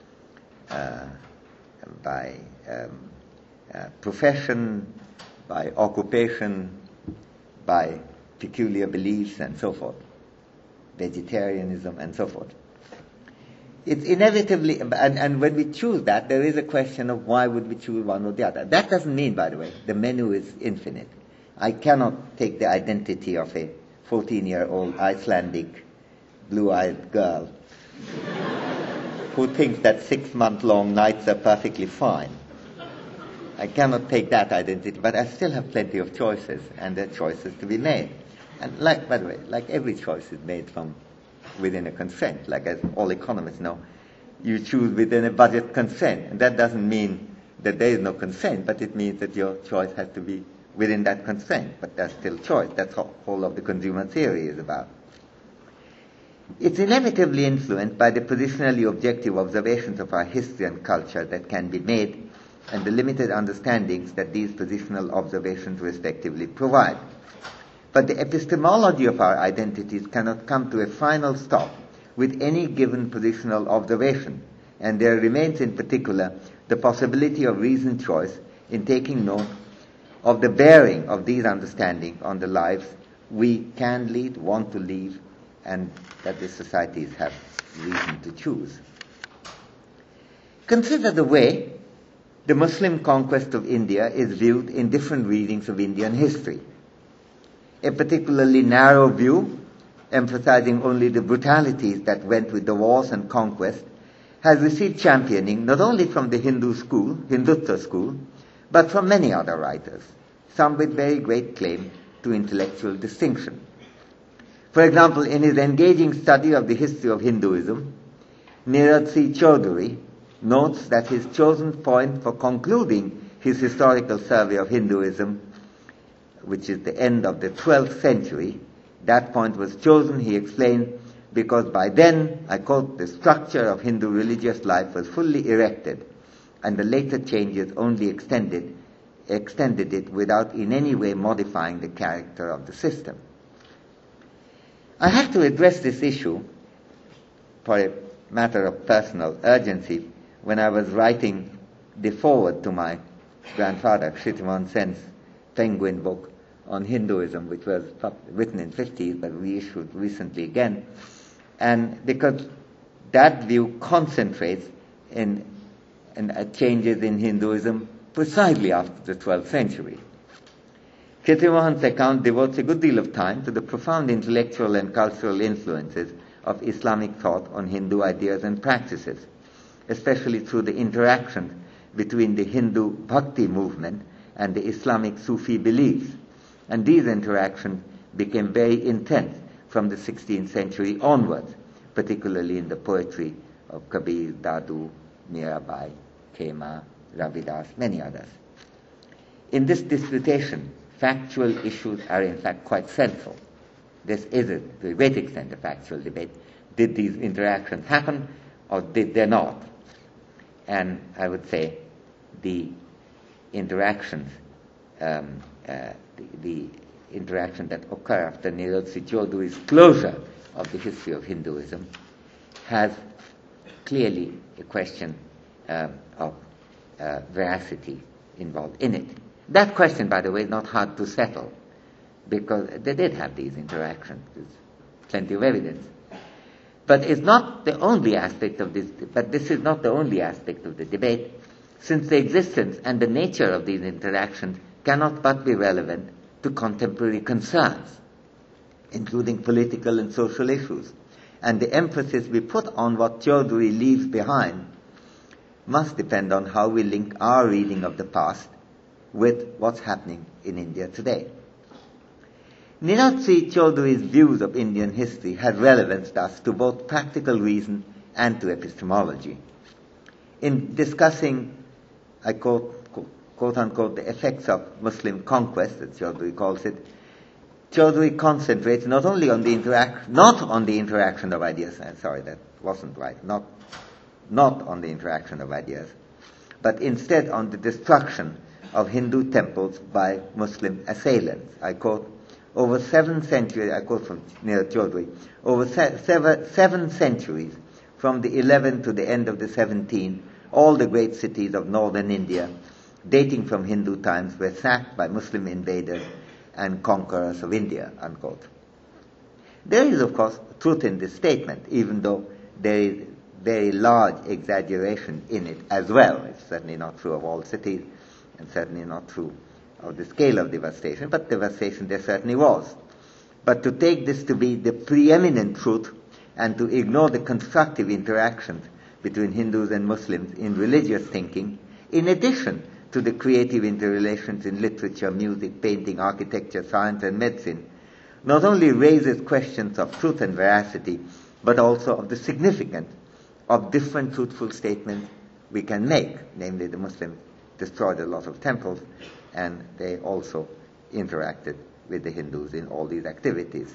by profession, by occupation, by peculiar beliefs, and so forth, vegetarianism, and so forth. It's inevitably, and when we choose that, there is a question of why would we choose one or the other. That doesn't mean, by the way, the menu is infinite. I cannot take the identity of a 14-year-old Icelandic blue-eyed girl who thinks that 6-month-long nights are perfectly fine. I cannot take that identity, but I still have plenty of choices, and there are choices to be made. And by the way, like every choice is made from within a constraint, like as all economists know, you choose within a budget constraint, and that doesn't mean that there is no constraint, but it means that your choice has to be within that constraint, but there's still choice. That's what whole of the consumer theory is about. It's inevitably influenced by the positionally objective observations of our history and culture that can be made, and the limited understandings that these positional observations respectively provide. But the epistemology of our identities cannot come to a final stop with any given positional observation, and there remains in particular the possibility of reasoned choice in taking note of the bearing of these understandings on the lives we can lead, want to lead, and that the societies have reason to choose. Consider the way the Muslim conquest of India is viewed in different readings of Indian history. A particularly narrow view, emphasizing only the brutalities that went with the wars and conquest, has received championing not only from the Hindutva school, but from many other writers, some with very great claim to intellectual distinction. For example, in his engaging study of the history of Hinduism, Neeraj C. Chaudhuri notes that his chosen point for concluding his historical survey of Hinduism, which is the end of the 12th century, that point was chosen, he explained, because by then, I quote, the structure of Hindu religious life was fully erected, and the later changes only extended it without in any way modifying the character of the system. I have to address this issue for a matter of personal urgency when I was writing the foreword to my grandfather, Kshitimohan Sen's Penguin book on Hinduism, which was written in the 50s but reissued recently again. And because that view concentrates in changes in Hinduism precisely after the 12th century. Kshitimohan's account devotes a good deal of time to the profound intellectual and cultural influences of Islamic thought on Hindu ideas and practices, especially through the interaction between the Hindu Bhakti movement and the Islamic Sufi beliefs. And these interactions became very intense from the 16th century onwards, particularly in the poetry of Kabir, Dadu, Mirabai, Khema, Ravidas, many others. In this disputation, factual issues are in fact quite central. This is, to a great extent, a factual debate. Did these interactions happen or did they not? And I would say the interactions, the interaction that occur after Neeraj C. Chaudhuri's closure of the history of Hinduism has clearly a question of veracity involved in it. That question, by the way, is not hard to settle because they did have these interactions. There's plenty of evidence. But it's not the only aspect of this. But this is not the only aspect of the debate, since the existence and the nature of these interactions cannot but be relevant to contemporary concerns, including political and social issues. And the emphasis we put on what Chaudhuri leaves behind must depend on how we link our reading of the past with what's happening in India today. Neeraj C. Chaudhuri's views of Indian history had relevance thus to both practical reason and to epistemology. In discussing, I quote unquote, the effects of Muslim conquest, as Chaudhuri calls it, Chaudhuri concentrates not on the interaction of ideas, sorry, that wasn't right, not on the interaction of ideas, but instead on the destruction of Hindu temples by Muslim assailants. I quote, over 7 centuries, I quote from Neeraj Chaudhuri, over 7 centuries, from the 11th to the end of the 17th, all the great cities of northern India, dating from Hindu times, were sacked by Muslim invaders and conquerors of India, unquote. There is, of course, truth in this statement, even though there is very large exaggeration in it as well. It's certainly not true of all cities, and certainly not true of the scale of devastation, but devastation there certainly was. But to take this to be the preeminent truth and to ignore the constructive interactions between Hindus and Muslims in religious thinking, in addition to the creative interrelations in literature, music, painting, architecture, science, and medicine, not only raises questions of truth and veracity, but also of the significance of different truthful statements we can make. Namely, the Muslims destroyed a lot of temples, and they also interacted with the Hindus in all these activities.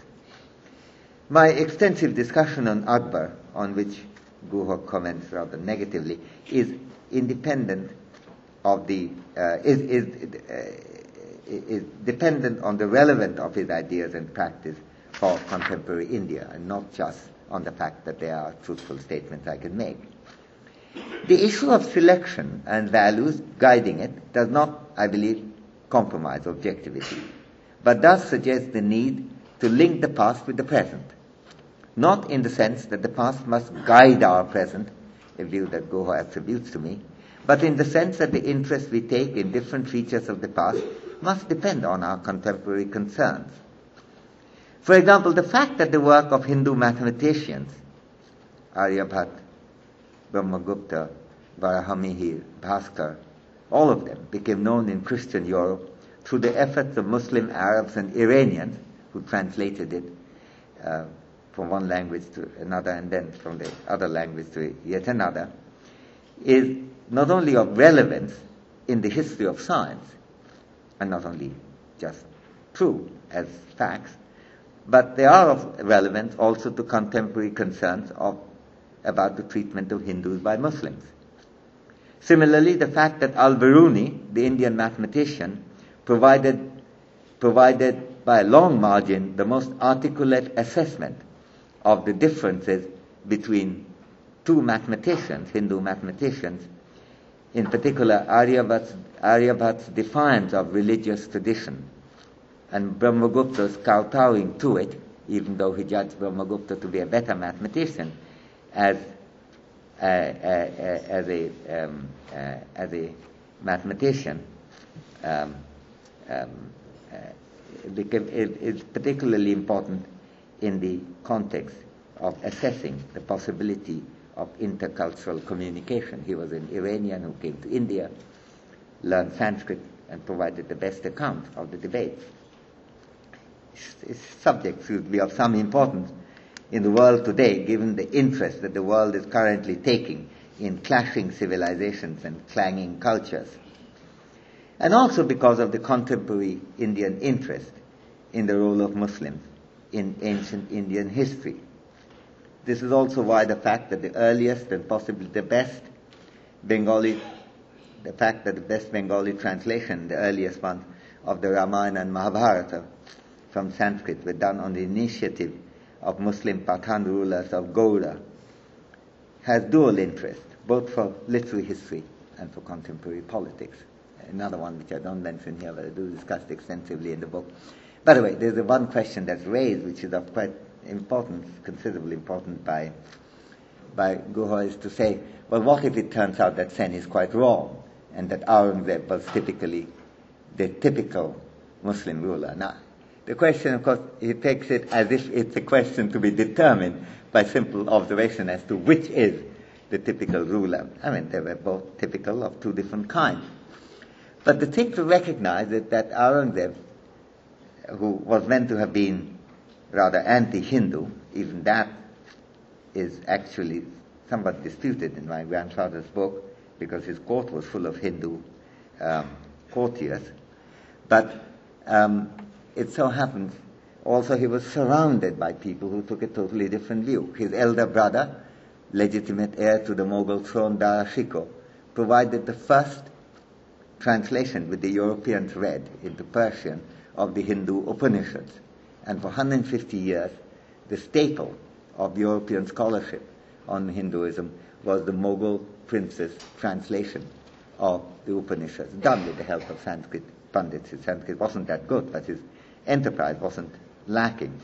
My extensive discussion on Akbar, on which Guha comments rather negatively, is independent of the is dependent on the relevance of his ideas and practice for contemporary India, and not just on the fact that they are truthful statements I can make. The issue of selection and values guiding it does not, I believe, compromise objectivity, but does suggest the need to link the past with the present, not in the sense that the past must guide our present, a view that Goho attributes to me, but in the sense that the interest we take in different features of the past must depend on our contemporary concerns. For example, the fact that the work of Hindu mathematicians, Aryabhat, Brahmagupta, Varahamihir, Bhaskar, all of them became known in Christian Europe through the efforts of Muslim Arabs and Iranians who translated it from one language to another and then from the other language to yet another, is not only of relevance in the history of science, and not only just true as facts, but they are of relevance also to contemporary concerns about the treatment of Hindus by Muslims. Similarly, the fact that Al-Biruni, the Indian mathematician, provided by a long margin the most articulate assessment of the differences between two mathematicians, Hindu mathematicians, in particular Aryabhat's defiance of religious tradition and Brahmagupta's kowtowing to it, even though he judged Brahmagupta to be a better mathematician, as a mathematician, is particularly important in the context of assessing the possibility of intercultural communication. He was an Iranian who came to India, learned Sanskrit, and provided the best account of the debates. This subject should be of some importance in the world today, given the interest that the world is currently taking in clashing civilizations and clanging cultures. And also because of the contemporary Indian interest in the role of Muslims in ancient Indian history. This is also why the fact that the earliest and possibly the best Bengali translation, the earliest one of the Ramayana and Mahabharata from Sanskrit, were done on the initiative of Muslim Pathan rulers of Gaura, has dual interest, both for literary history and for contemporary politics. Another one which I don't mention here, but I do discuss extensively in the book. By the way, there's one question that's raised, which is of quite importance, considerable importance by Goho, is to say, well, what if it turns out that Sen is quite wrong, and that Aurangzeb was typically the typical Muslim ruler? Now, the question, of course, he takes it as if it's a question to be determined by simple observation as to which is the typical ruler. I mean, they were both typical of two different kinds. But the thing to recognize is that Aurangzeb, who was meant to have been rather anti-Hindu, even that is actually somewhat disputed in my grandfather's book, because his court was full of Hindu courtiers. But it so happens also he was surrounded by people who took a totally different view. His elder brother, legitimate heir to the Mughal throne, Dara Shikoh, provided the first translation with the Europeans read into Persian of the Hindu Upanishads. And for 150 years, the staple of European scholarship on Hinduism was the Mughal prince's translation of the Upanishads, done with the help of Sanskrit pundits. His Sanskrit wasn't that good, but his enterprise wasn't lacking.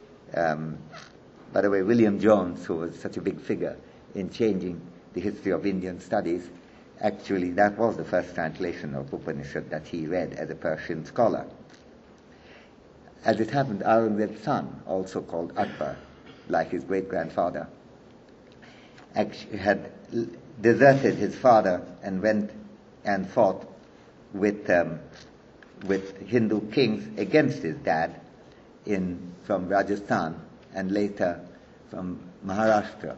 By the way, William Jones, who was such a big figure in changing the history of Indian studies, actually that was the first translation of Upanishad that he read as a Persian scholar. As it happened, Aurangzeb's son, also called Akbar, like his great-grandfather, actually had deserted his father and went and fought with Hindu kings against his dad from Rajasthan and later from Maharashtra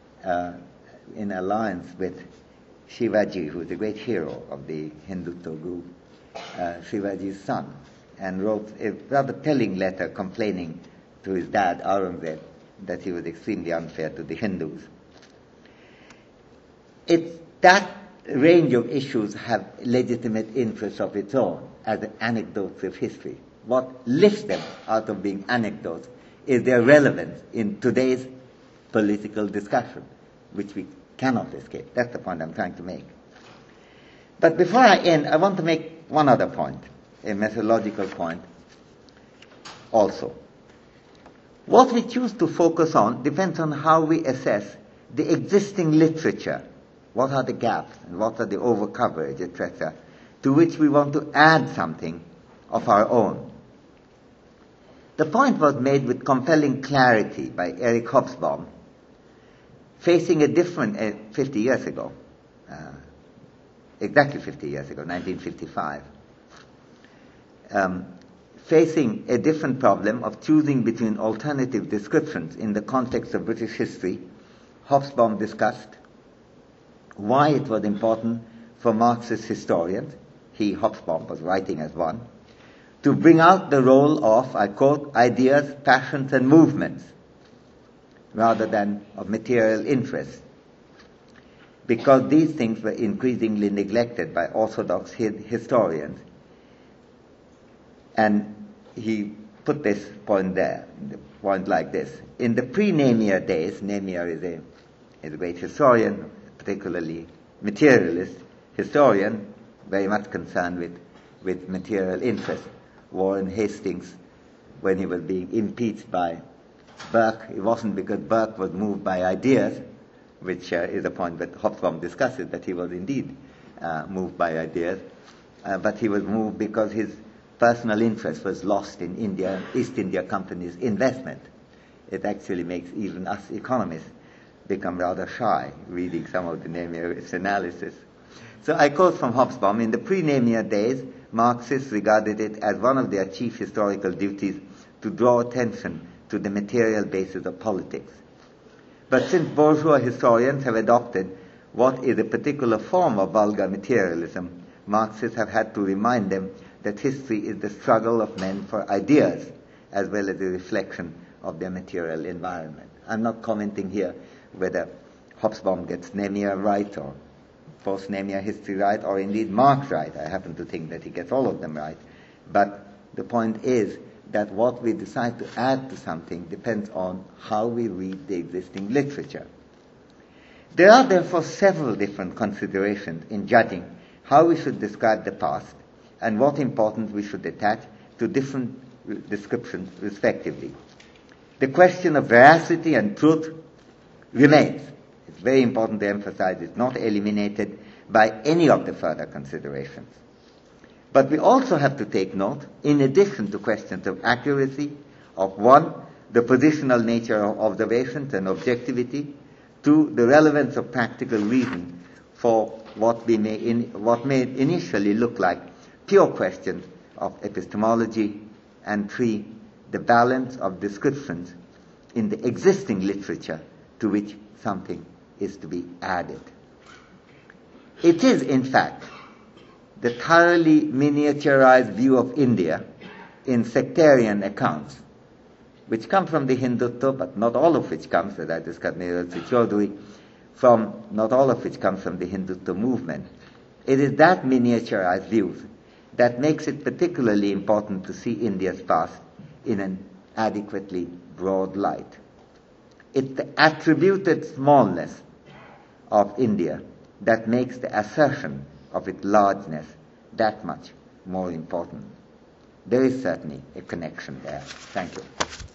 in alliance with Shivaji, who is a great hero of the Hindutva group, Shivaji's son, and wrote a rather telling letter complaining to his dad, Aurangzeb, that he was extremely unfair to the Hindus. That range of issues have legitimate interests of its own as anecdotes of history. What lifts them out of being anecdotes is their relevance in today's political discussion, which we cannot escape. That's the point I'm trying to make. But before I end, I want to make one other point, a methodological point also. What we choose to focus on depends on how we assess the existing literature. What are the gaps and what are the overcoverage, etc., to which we want to add something of our own. The point was made with compelling clarity by Eric Hobsbawm, facing a different, 50 years ago, exactly 50 years ago, 1955, facing a different problem of choosing between alternative descriptions in the context of British history. Hobsbawm discussed why it was important for Marxist historians, he, Hobsbawm, was writing as one, to bring out the role of, I quote, ideas, passions, and movements, rather than of material interest, because these things were increasingly neglected by orthodox historians. And he put this point there, the point like this. In the pre-Namier days, Namier is a great historian, particularly materialist historian, very much concerned with material interest. Warren Hastings, when he was being impeached by Burke, it wasn't because Burke was moved by ideas, which is a point that Hobsbawm discusses, that he was indeed moved by ideas, but he was moved because his personal interest was lost in India, East India Company's investment. It actually makes even us economists become rather shy reading some of the Namier's analysis. So I quote from Hobsbawm, in the pre-Namier days, Marxists regarded it as one of their chief historical duties to draw attention to the material basis of politics. But since bourgeois historians have adopted what is a particular form of vulgar materialism, Marxists have had to remind them that history is the struggle of men for ideas as well as a reflection of their material environment. I'm not commenting here whether Hobsbawm gets Namier right or post-Namier history right, or indeed Marx right. I happen to think that he gets all of them right. But the point is that what we decide to add to something depends on how we read the existing literature. There are therefore several different considerations in judging how we should describe the past and what importance we should attach to different descriptions respectively. The question of veracity and truth remains. It's very important to emphasize it's not eliminated by any of the further considerations. But we also have to take note, in addition to questions of accuracy, of one, the positional nature of observations and objectivity, two, the relevance of practical reason for what may initially look like pure questions of epistemology, and three, the balance of descriptions in the existing literature to which something is to be added. It is, in fact, the thoroughly miniaturized view of India in sectarian accounts, which come from the Hindutva, but not all of which comes, as I discussed with Chaudhuri, not all of which comes from the Hindutva movement. It is that miniaturized view that makes it particularly important to see India's past in an adequately broad light. It's the attributed smallness of India that makes the assertion of its largeness that much more important. There is certainly a connection there. Thank you.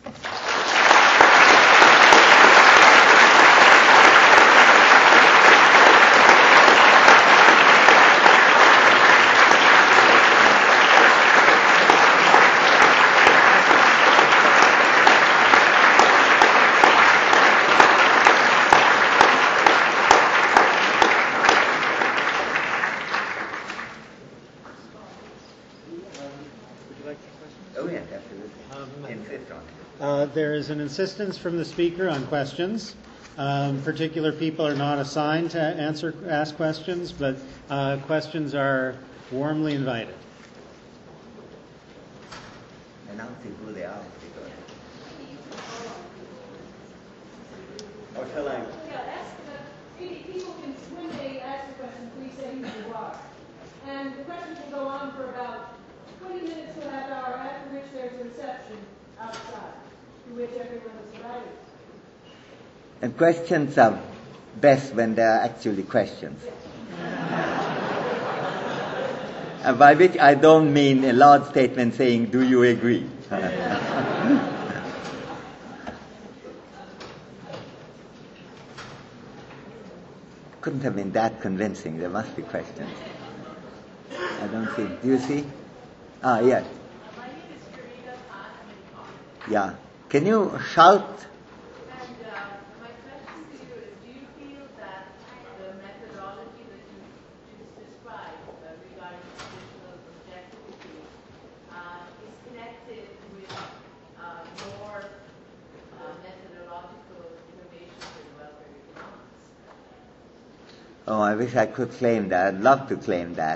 There is an insistence from the speaker on questions. Particular people are not assigned to ask questions, but questions are warmly invited. Announcing who they are. Or shall I? People can, when they ask the question, please say who you are. And the questions will go on for about 20 minutes to a half hour, after which there's a reception outside. to which everyone is right. And questions are best when they are actually questions. And by which I don't mean a large statement saying, do you agree? Couldn't have been that convincing. There must be questions. I don't see. Do you see? Ah, yes. My name is Karina Khan. I'm in Congress. Yeah. Can you shout? And my question to you is, do you feel that the methodology that you just described regarding traditional objectivity is connected with more methodological innovations in welfare economics? Oh, I wish I could claim that. I'd love to claim that.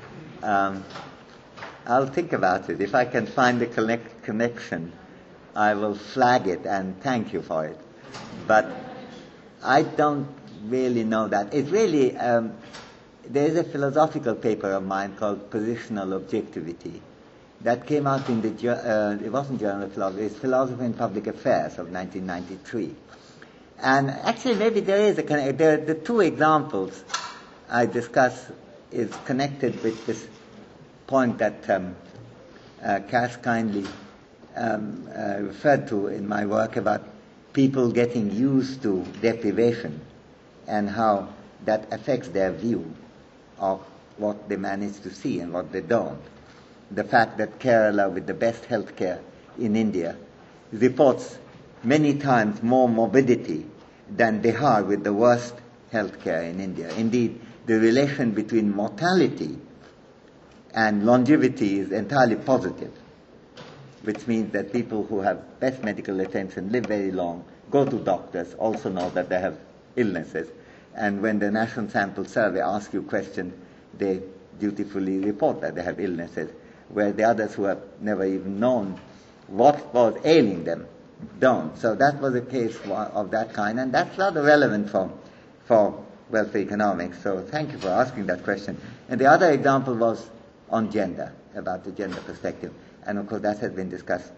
I'll think about it. If I can find a connection, I will flag it and thank you for it. But I don't really know that. It's really, there is a philosophical paper of mine called Positional Objectivity that came out in the, it wasn't Journal of Philosophy, it's Philosophy and Public Affairs of 1993. And actually maybe there is a connection. The two examples I discuss is connected with this point that Cass kindly referred to in my work about people getting used to deprivation and how that affects their view of what they manage to see and what they don't. The fact that Kerala, with the best healthcare in India, reports many times more morbidity than Bihar with the worst healthcare in India. Indeed, the relation between mortality and longevity is entirely positive, which means that people who have best medical attention live very long, go to doctors, also know that they have illnesses, and when the National Sample Survey asks you questions, they dutifully report that they have illnesses, where the others who have never even known what was ailing them don't. So that was a case of that kind, and that's rather relevant for welfare economics. So thank you for asking that question. And the other example was on gender, about the gender perspective. And of course that has been discussed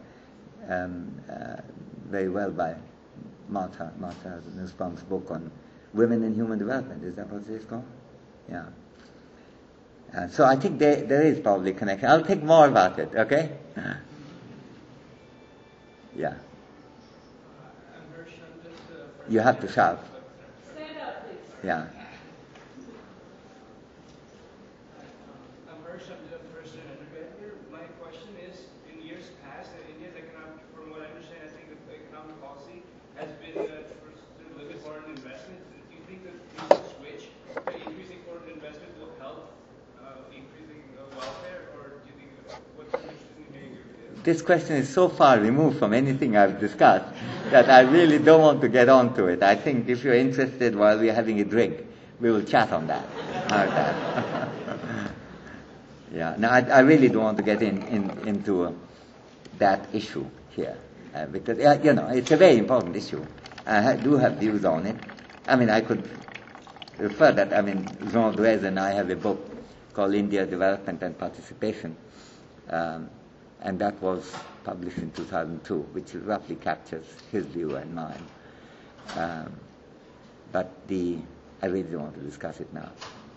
very well by Martha Nussbaum's book on women in human development. Is that what it is called? Yeah. So I think there is probably connection. I'll think more about it, okay? Yeah. You have to shout. Stand up, please. Yeah. I'm Harsh, I'm the first year undergrad here. My question is, in years past, India's economic, from what I understand, I think the economic policy has been to limit foreign investment. Do you think that this switch to increasing foreign investment will help increasing welfare, or do you think, what's your interest in hearing your view? This question is so far removed from anything I've discussed that I really don't want to get onto it. I think if you're interested while we're having a drink, we will chat on that. Yeah, no, I really don't want to get into that issue here because it's a very important issue. I do have views on it. I mean, I could refer that. I mean, Jean Drèze and I have a book called India Development and Participation, and that was published in 2002, which roughly captures his view and mine. But I really don't want to discuss it now.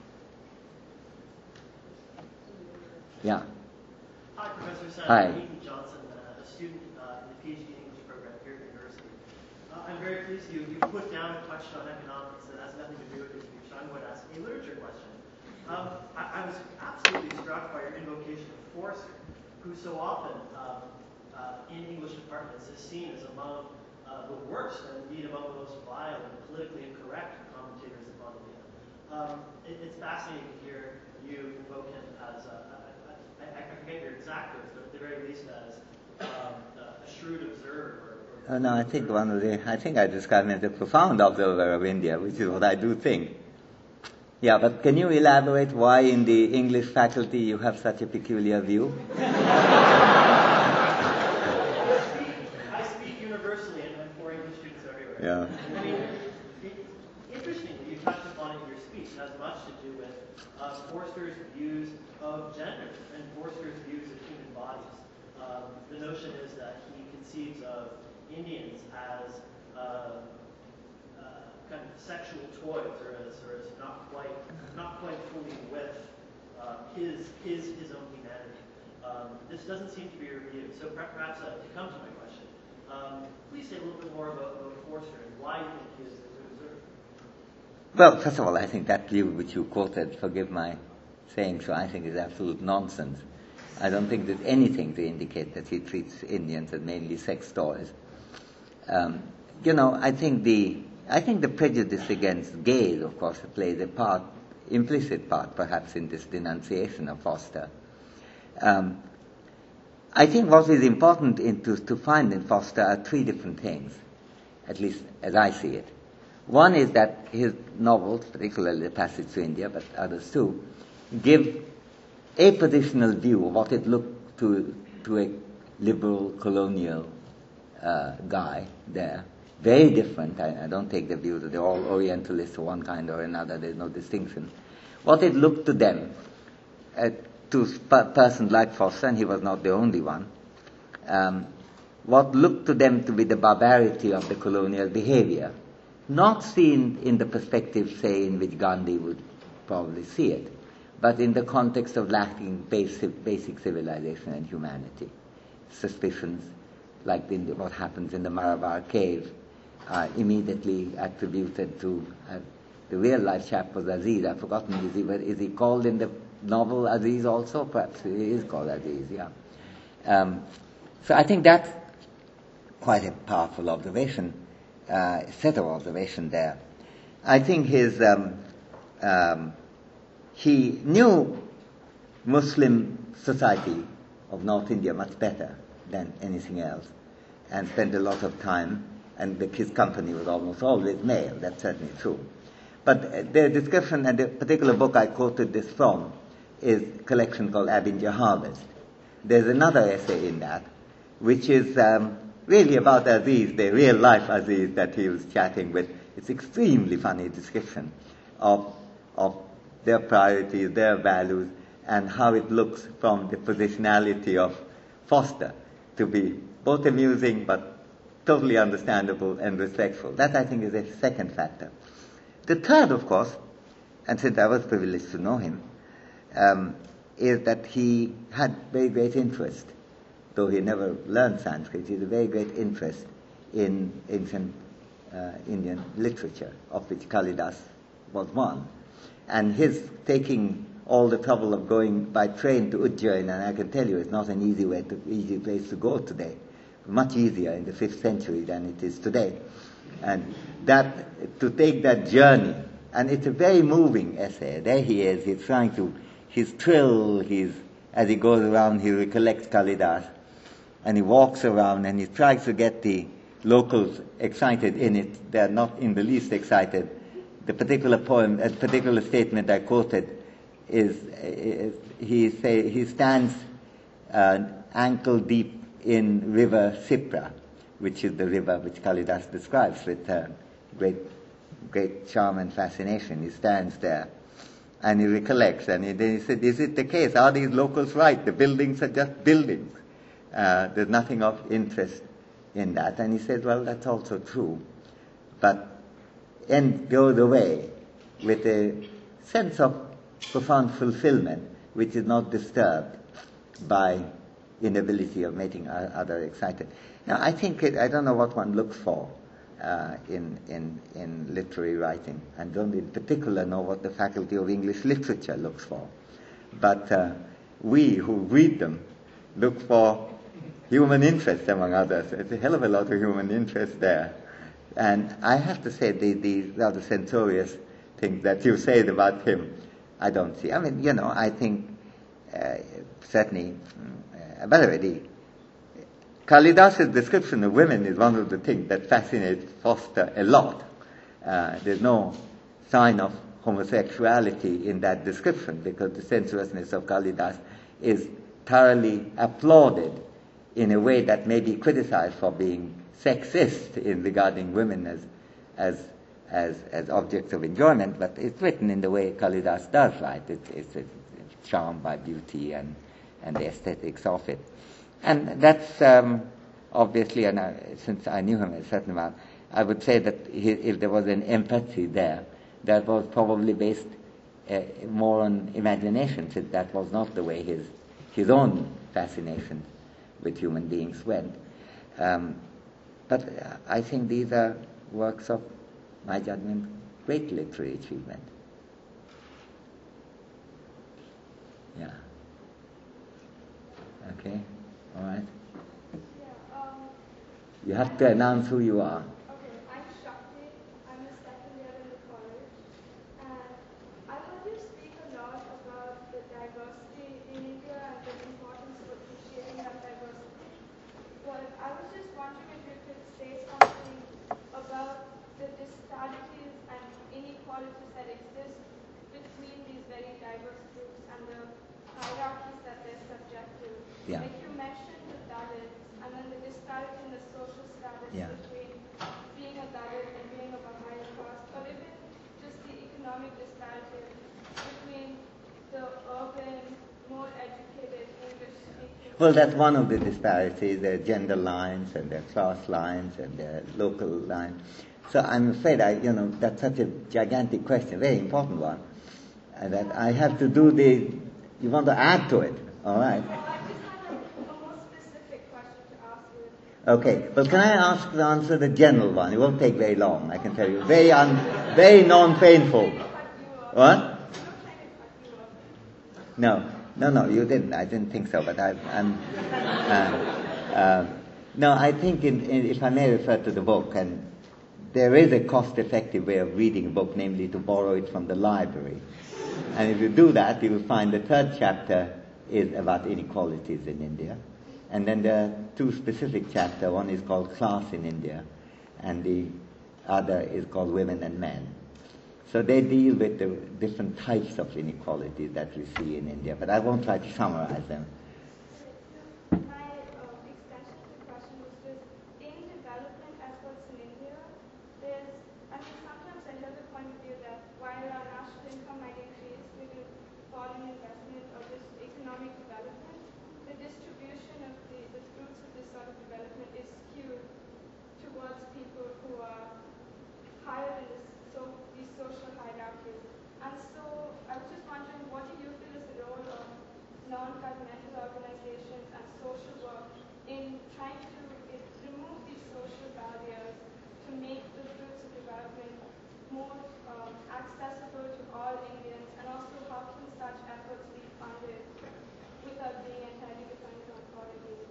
Yeah. Hi, Professor Sam. Hi. I'm Ethan Johnson, a student in the PhD English program here at the university. I'm very pleased you put down and touched on economics that has nothing to do with your speech. I'm going to ask a literature question. I was absolutely struck by your invocation of Forster, who so often in English departments is seen as among the worst and indeed among the most vile and politically incorrect commentators upon India. It's fascinating to hear you invoke him as I forget your exact words, but at the very least as a shrewd observer. No, I think I described him as a profound observer of India, which is what I do think. Yeah, but can you elaborate why in the English faculty you have such a peculiar view? I speak universally and for English students everywhere. Yeah. I mean, interestingly, you touched upon it in your speech. It has much to do with Forster's views of gender and Forster's views of human bodies. The notion is that he conceives of Indians as kind of sexual toys, or as not quite fully with his own humanity. This doesn't seem to be your view. So perhaps to come to my question, please say a little bit more about Forster and why you think he is a good observer. Well, first of all, I think that view which you quoted, forgive my saying so, I think is absolute nonsense. I don't think there's anything to indicate that he treats Indians as mainly sex toys. I think the prejudice against gays, of course, plays a part, implicit part, perhaps, in this denunciation of Forster. I think what is important to find in Forster are three different things, at least as I see it. One is that his novels, particularly The Passage to India, but others too, give a positional view of what it looked to a liberal colonial guy there. Very different. I don't take the view that they're all Orientalists of one kind or another. There's no distinction. What it looked to them, to persons like Forster, and he was not the only one, what looked to them to be the barbarity of the colonial behavior, not seen in the perspective, say, in which Gandhi would probably see it, but in the context of lacking basic civilization and humanity. Suspicions, like what happens in the Marabar cave, are immediately attributed to the real-life chap was Aziz. I've forgotten, is he called in the novel Aziz also? Perhaps he is called Aziz, yeah. So I think that's quite a powerful observation, set of observation there. I think he knew Muslim society of North India much better than anything else, and spent a lot of time, and his company was almost always male. That's certainly true. But the description, and the particular book I quoted this from, is a collection called Abinger Harvest. There's another essay in that, which is really about Aziz, the real-life Aziz that he was chatting with. It's extremely funny description of their priorities, their values, and how it looks from the positionality of Forster to be both amusing but totally understandable and respectful. That, I think, is a second factor. The third, of course, and since I was privileged to know him, is that he had very great interest, though he never learned Sanskrit, he had a very great interest in ancient Indian literature, of which Kalidas was one. And his taking all the trouble of going by train to Ujjain, and I can tell you it's not an easy place to go today, much easier in the 5th century than it is today. And that, to take that journey, and it's a very moving essay. There he is, he's thrilled, as he goes around, he recollects Kalidas, and he walks around and he tries to get the locals excited in it. They're not in the least excited. The particular poem, a particular statement I quoted is he stands ankle deep in river Sipra, which is the river which Kalidas describes with great charm and fascination. He stands there and he recollects, and then he said, is it the case? Are these locals right? The buildings are just buildings. There's nothing of interest in that. And he said, well, that's also true. But and goes away with a sense of profound fulfillment, which is not disturbed by inability of making other excited. Now, I think I don't know what one looks for in literary writing, and don't in particular know what the Faculty of English Literature looks for. But we who read them look for human interest, among others. There's a hell of a lot of human interest there. And I have to say, the rather censorious things that you said about him, I don't see. I mean, I think certainly, by the way, Kalidas's description of women is one of the things that fascinates Forster a lot. There's no sign of homosexuality in that description, because the sensuousness of Kalidas is thoroughly applauded in a way that may be criticized for being sexist in regarding women as objects of enjoyment, but it's written in the way Kalidas does, right? It's charmed by beauty and the aesthetics of it. And that's obviously, and since I knew him a certain amount, I would say that if there was an empathy there, that was probably based more on imagination, since that was not the way his own fascination with human beings went. But I think these are works of, my judgment, great literary achievement. Yeah. Okay. All right. Yeah, You have to announce who you are. okay, I'm Shakti. I'm a second year in the college. And I heard you speak a lot about the diversity in India and the importance of appreciating that diversity. But I was just wondering if you could say something about the disparities and inequalities that exist between these very diverse groups and the hierarchies that they're subject to. Yeah. Like you mentioned the Dalits and then the disparity in the social status Yeah. between being a Dalit and being of a higher caste, or even just the economic disparity between the urban, more educated English-speaking. Well, that's one of the disparities. There are gender lines and there are class lines and there are local lines. So I'm afraid that's such a gigantic question, very important one, that I have to do you want to add to it, all right? Well, I just had a more specific question to ask you. Okay, well, can I ask to answer the general one? It won't take very long, I can tell you. Very non-painful. What? No, you didn't. I didn't think so, but no, I think if I may refer to the book, and there is a cost-effective way of reading a book, namely to borrow it from the library. And if you do that, you will find the third chapter is about inequalities in India. And then there are two specific chapters. One is called Class in India, and the other is called Women and Men. So they deal with the different types of inequalities that we see in India, but I won't try to summarize them. My extension to the question was just, in development efforts in India, sometimes I hear the point of view that while our national income might increase due to foreign investment or just economic development, the distribution of the fruits of this sort of development is skewed towards people who are higher in these social hierarchies. And so I was just wondering, what do you feel is the role of non-governmental organizations and social work in trying to remove these social barriers to make the fruits of development more accessible to all Indians, and also how can such efforts be funded without being entirely dependent on foreign aid?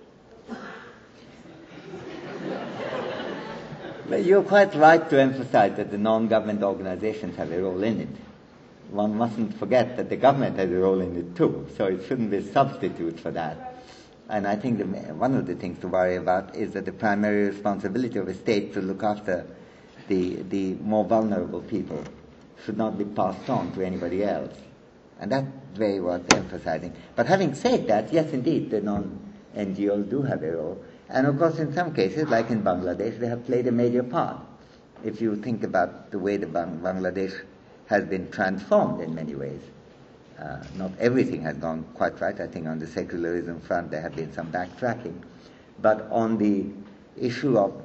Well, you're quite right to emphasize that the non-government organizations have a role in it. One mustn't forget that the government has a role in it too, so it shouldn't be a substitute for that. And I think one of the things to worry about is that the primary responsibility of a state to look after the more vulnerable people should not be passed on to anybody else. And that's very worth emphasizing. But having said that, yes, indeed, the non-NGOs do have a role. And of course, in some cases, like in Bangladesh, they have played a major part. If you think about the way Bangladesh has been transformed in many ways. Not everything has gone quite right. I think on the secularism front there have been some backtracking. But on the issue of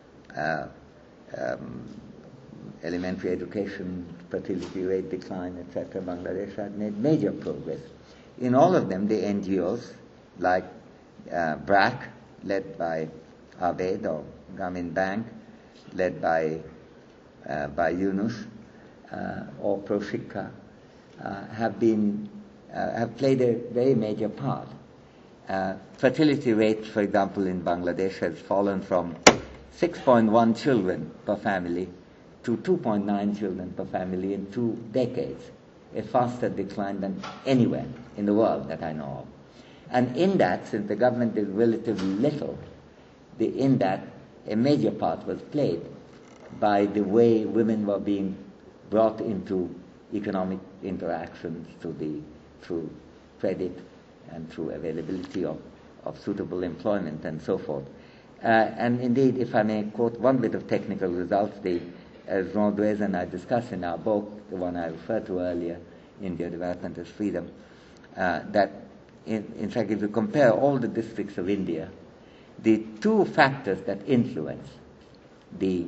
elementary education, fertility rate decline, etc., Bangladesh has made major progress. In all of them, the NGOs, like BRAC, led by Aved or Grameen Bank, led by Yunus, or Proshikha, have played a very major part. Fertility rate, for example, in Bangladesh has fallen from 6.1 children per family to 2.9 children per family in 2 decades, a faster decline than anywhere in the world that I know of. And in that, since the government did relatively little, in that a major part was played by the way women were being brought into economic interactions through credit and through availability of suitable employment and so forth. And indeed, if I may quote one bit of technical results, as Rodriguez and I discussed in our book, the one I referred to earlier, India Development as Freedom, that in fact if you compare all the districts of India, the two factors that influence the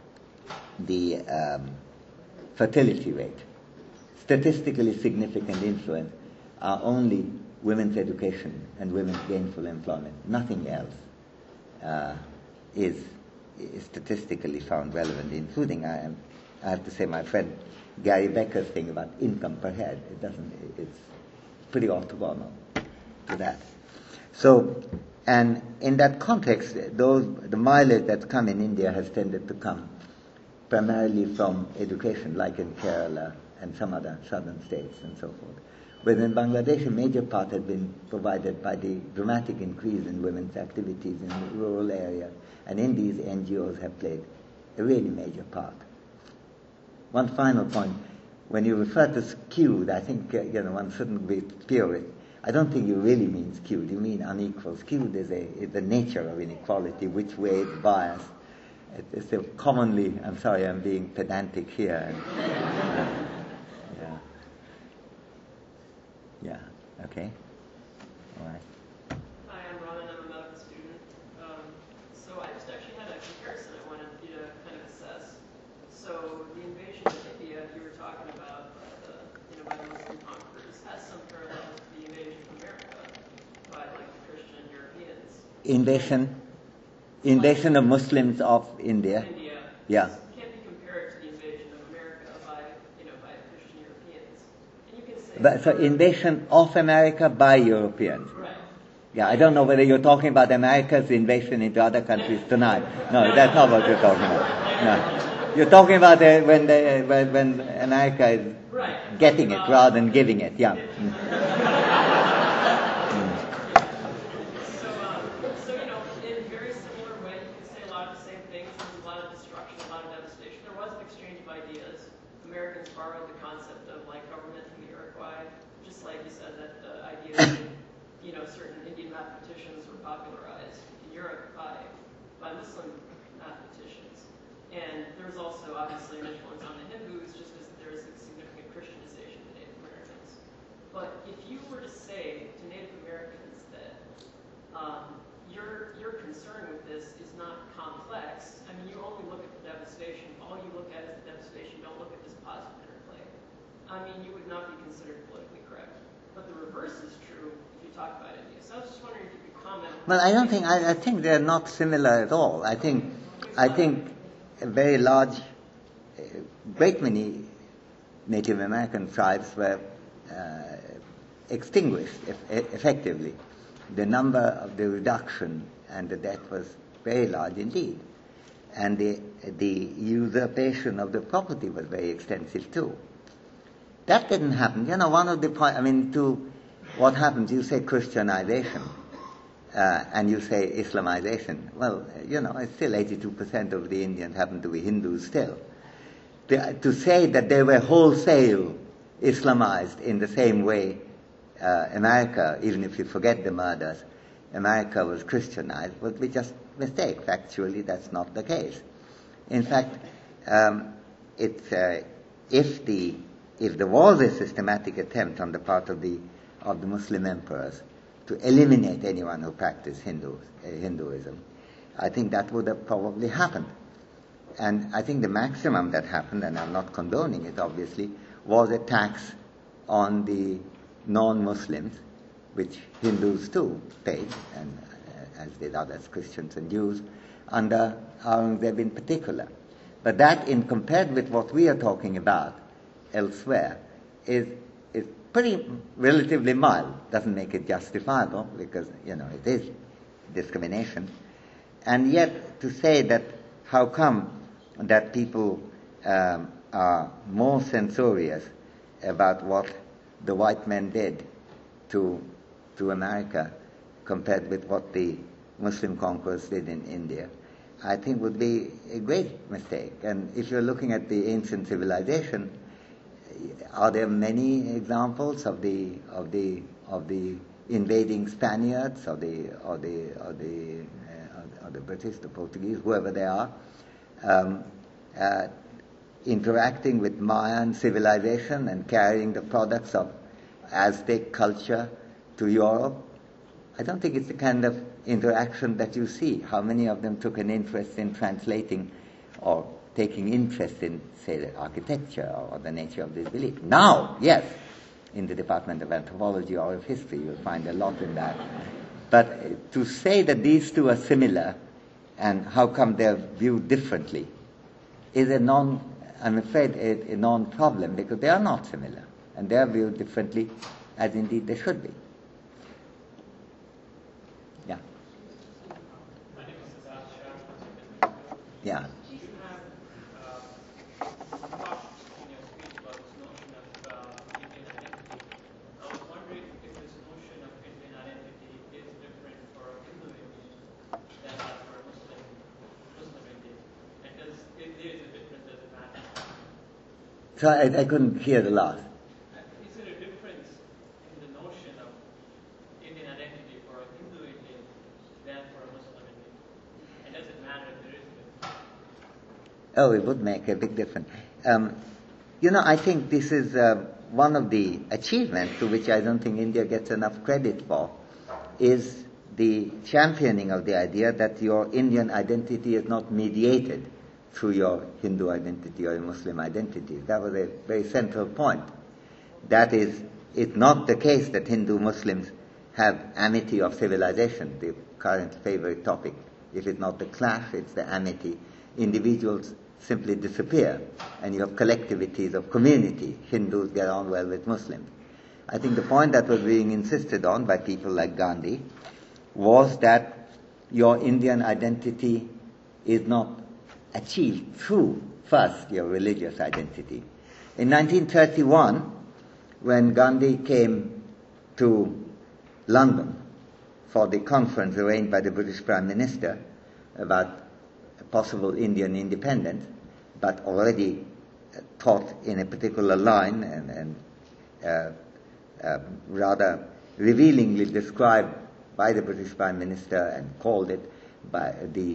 fertility rate, statistically significant influence, are only women's education and women's gainful employment. Nothing else is statistically found relevant, including, I have to say, my friend Gary Becker's thing about income per head. It's pretty orthogonal to that. So, and in that context, the mileage that's come in India has tended to come primarily from education, like in Kerala and some other southern states and so forth. But in Bangladesh, a major part had been provided by the dramatic increase in women's activities in the rural areas, and in these NGOs have played a really major part. One final point, when you refer to skewed, I think one shouldn't be purist. I don't think you really mean skewed. You mean unequal. Skewed is the nature of inequality, which way it's biased. It's a commonly. I'm sorry, I'm being pedantic here. Yeah. Okay. All right. Hi, I'm Ronan. I'm a medical student. So I just actually had a comparison I wanted you to kind of assess. So the invasion of India you were talking about by the Muslim conquerors has some parallels to the invasion of America by like the Christian Europeans. Invasion of Muslims of India. Yeah. Can't be compared to the invasion of America by Christian Europeans. And you can say So invasion of America by Europeans. Right. Yeah, I don't know whether you're talking about America's invasion into other countries tonight. No, that's not what you're talking about. No. You're talking about when America is getting it rather than giving it. Yeah. So in a very similar way, you can say a lot of the same things. There's a lot of destruction, a lot of devastation. There was an exchange of ideas. Americans borrowed the concept of government from the Iroquois, just like you said that the idea that certain Indian mathematicians were popularized in Europe by Muslim mathematicians. And there's also obviously an influence on the Hindus, just as there is a significant Christianization of Native Americans. But if you were to say to Native Americans that your concern with this is not complex, I mean, you only look at the devastation. All you look at is the devastation. You don't look at this positive interplay. I mean, you would not be considered politically correct. But the reverse is true if you talk about India. So I was just wondering if you could comment. Well, I don't think. I think they're not similar at all. I think a very large, great many Native American tribes were extinguished effectively. The number of the reduction and the death was very large indeed. And the usurpation of the property was very extensive too. That didn't happen. One of the points, to what happens, you say Christianization, and you say Islamization. Well, it's still 82% of the Indians happen to be Hindus still. To say that they were wholesale Islamized in the same way America, even if you forget the murders, America was Christianized, would be just a mistake. Factually, that's not the case. In fact, if there was a systematic attempt on the part of the Muslim emperors to eliminate anyone who practiced Hinduism, I think that would have probably happened. And I think the maximum that happened, and I'm not condoning it obviously, was a tax on the non-Muslims, which Hindus too paid, and as did others, Christians and Jews, under Aurangzeb in particular. But that, in compared with what we are talking about elsewhere, is pretty relatively mild. Doesn't make it justifiable because it is discrimination. And yet to say that how come that people are more censorious about what the white men did to America compared with what the Muslim conquerors did in India, I think would be a great mistake. And if you're looking at the ancient civilization, are there many examples of the invading Spaniards or the British, the Portuguese, whoever they are, interacting with Mayan civilization and carrying the products of Aztec culture to Europe? I don't think it's the kind of interaction that you see. How many of them took an interest in translating or taking interest in, say, the architecture or the nature of this belief? Now, yes, in the Department of Anthropology or of History, you'll find a lot in that. But to say that these two are similar and how come they're viewed differently is I'm afraid, a non-problem, because they are not similar, and they are viewed differently, as indeed they should be. Yeah. My name is Azad Shah. Yeah. You have talked in your speech about this notion of Indian identity. I was wondering if this notion of Indian identity is different for a Hindu Indian than for a Muslim Indian. And if there is a difference, does it matter? So I couldn't hear the last. Is there a difference in the notion of Indian identity for a Hindu Indian than for a Muslim Indian? And does it matter if there is a difference? Oh, it would make a big difference. I think this is one of the achievements to which I don't think India gets enough credit for, is the championing of the idea that your Indian identity is not mediated through your Hindu identity or your Muslim identity. That was a very central point. That is, it's not the case that Hindu Muslims have amity of civilization, the current favorite topic. If it's not the clash, it's the amity. Individuals simply disappear, and you have collectivities of community. Hindus get on well with Muslims. I think the point that was being insisted on by people like Gandhi was that your Indian identity is not achieved through, first, your religious identity. In 1931, when Gandhi came to London for the conference arranged by the British Prime Minister about possible Indian independence, but already taught in a particular line and rather revealingly described by the British Prime Minister and called it by the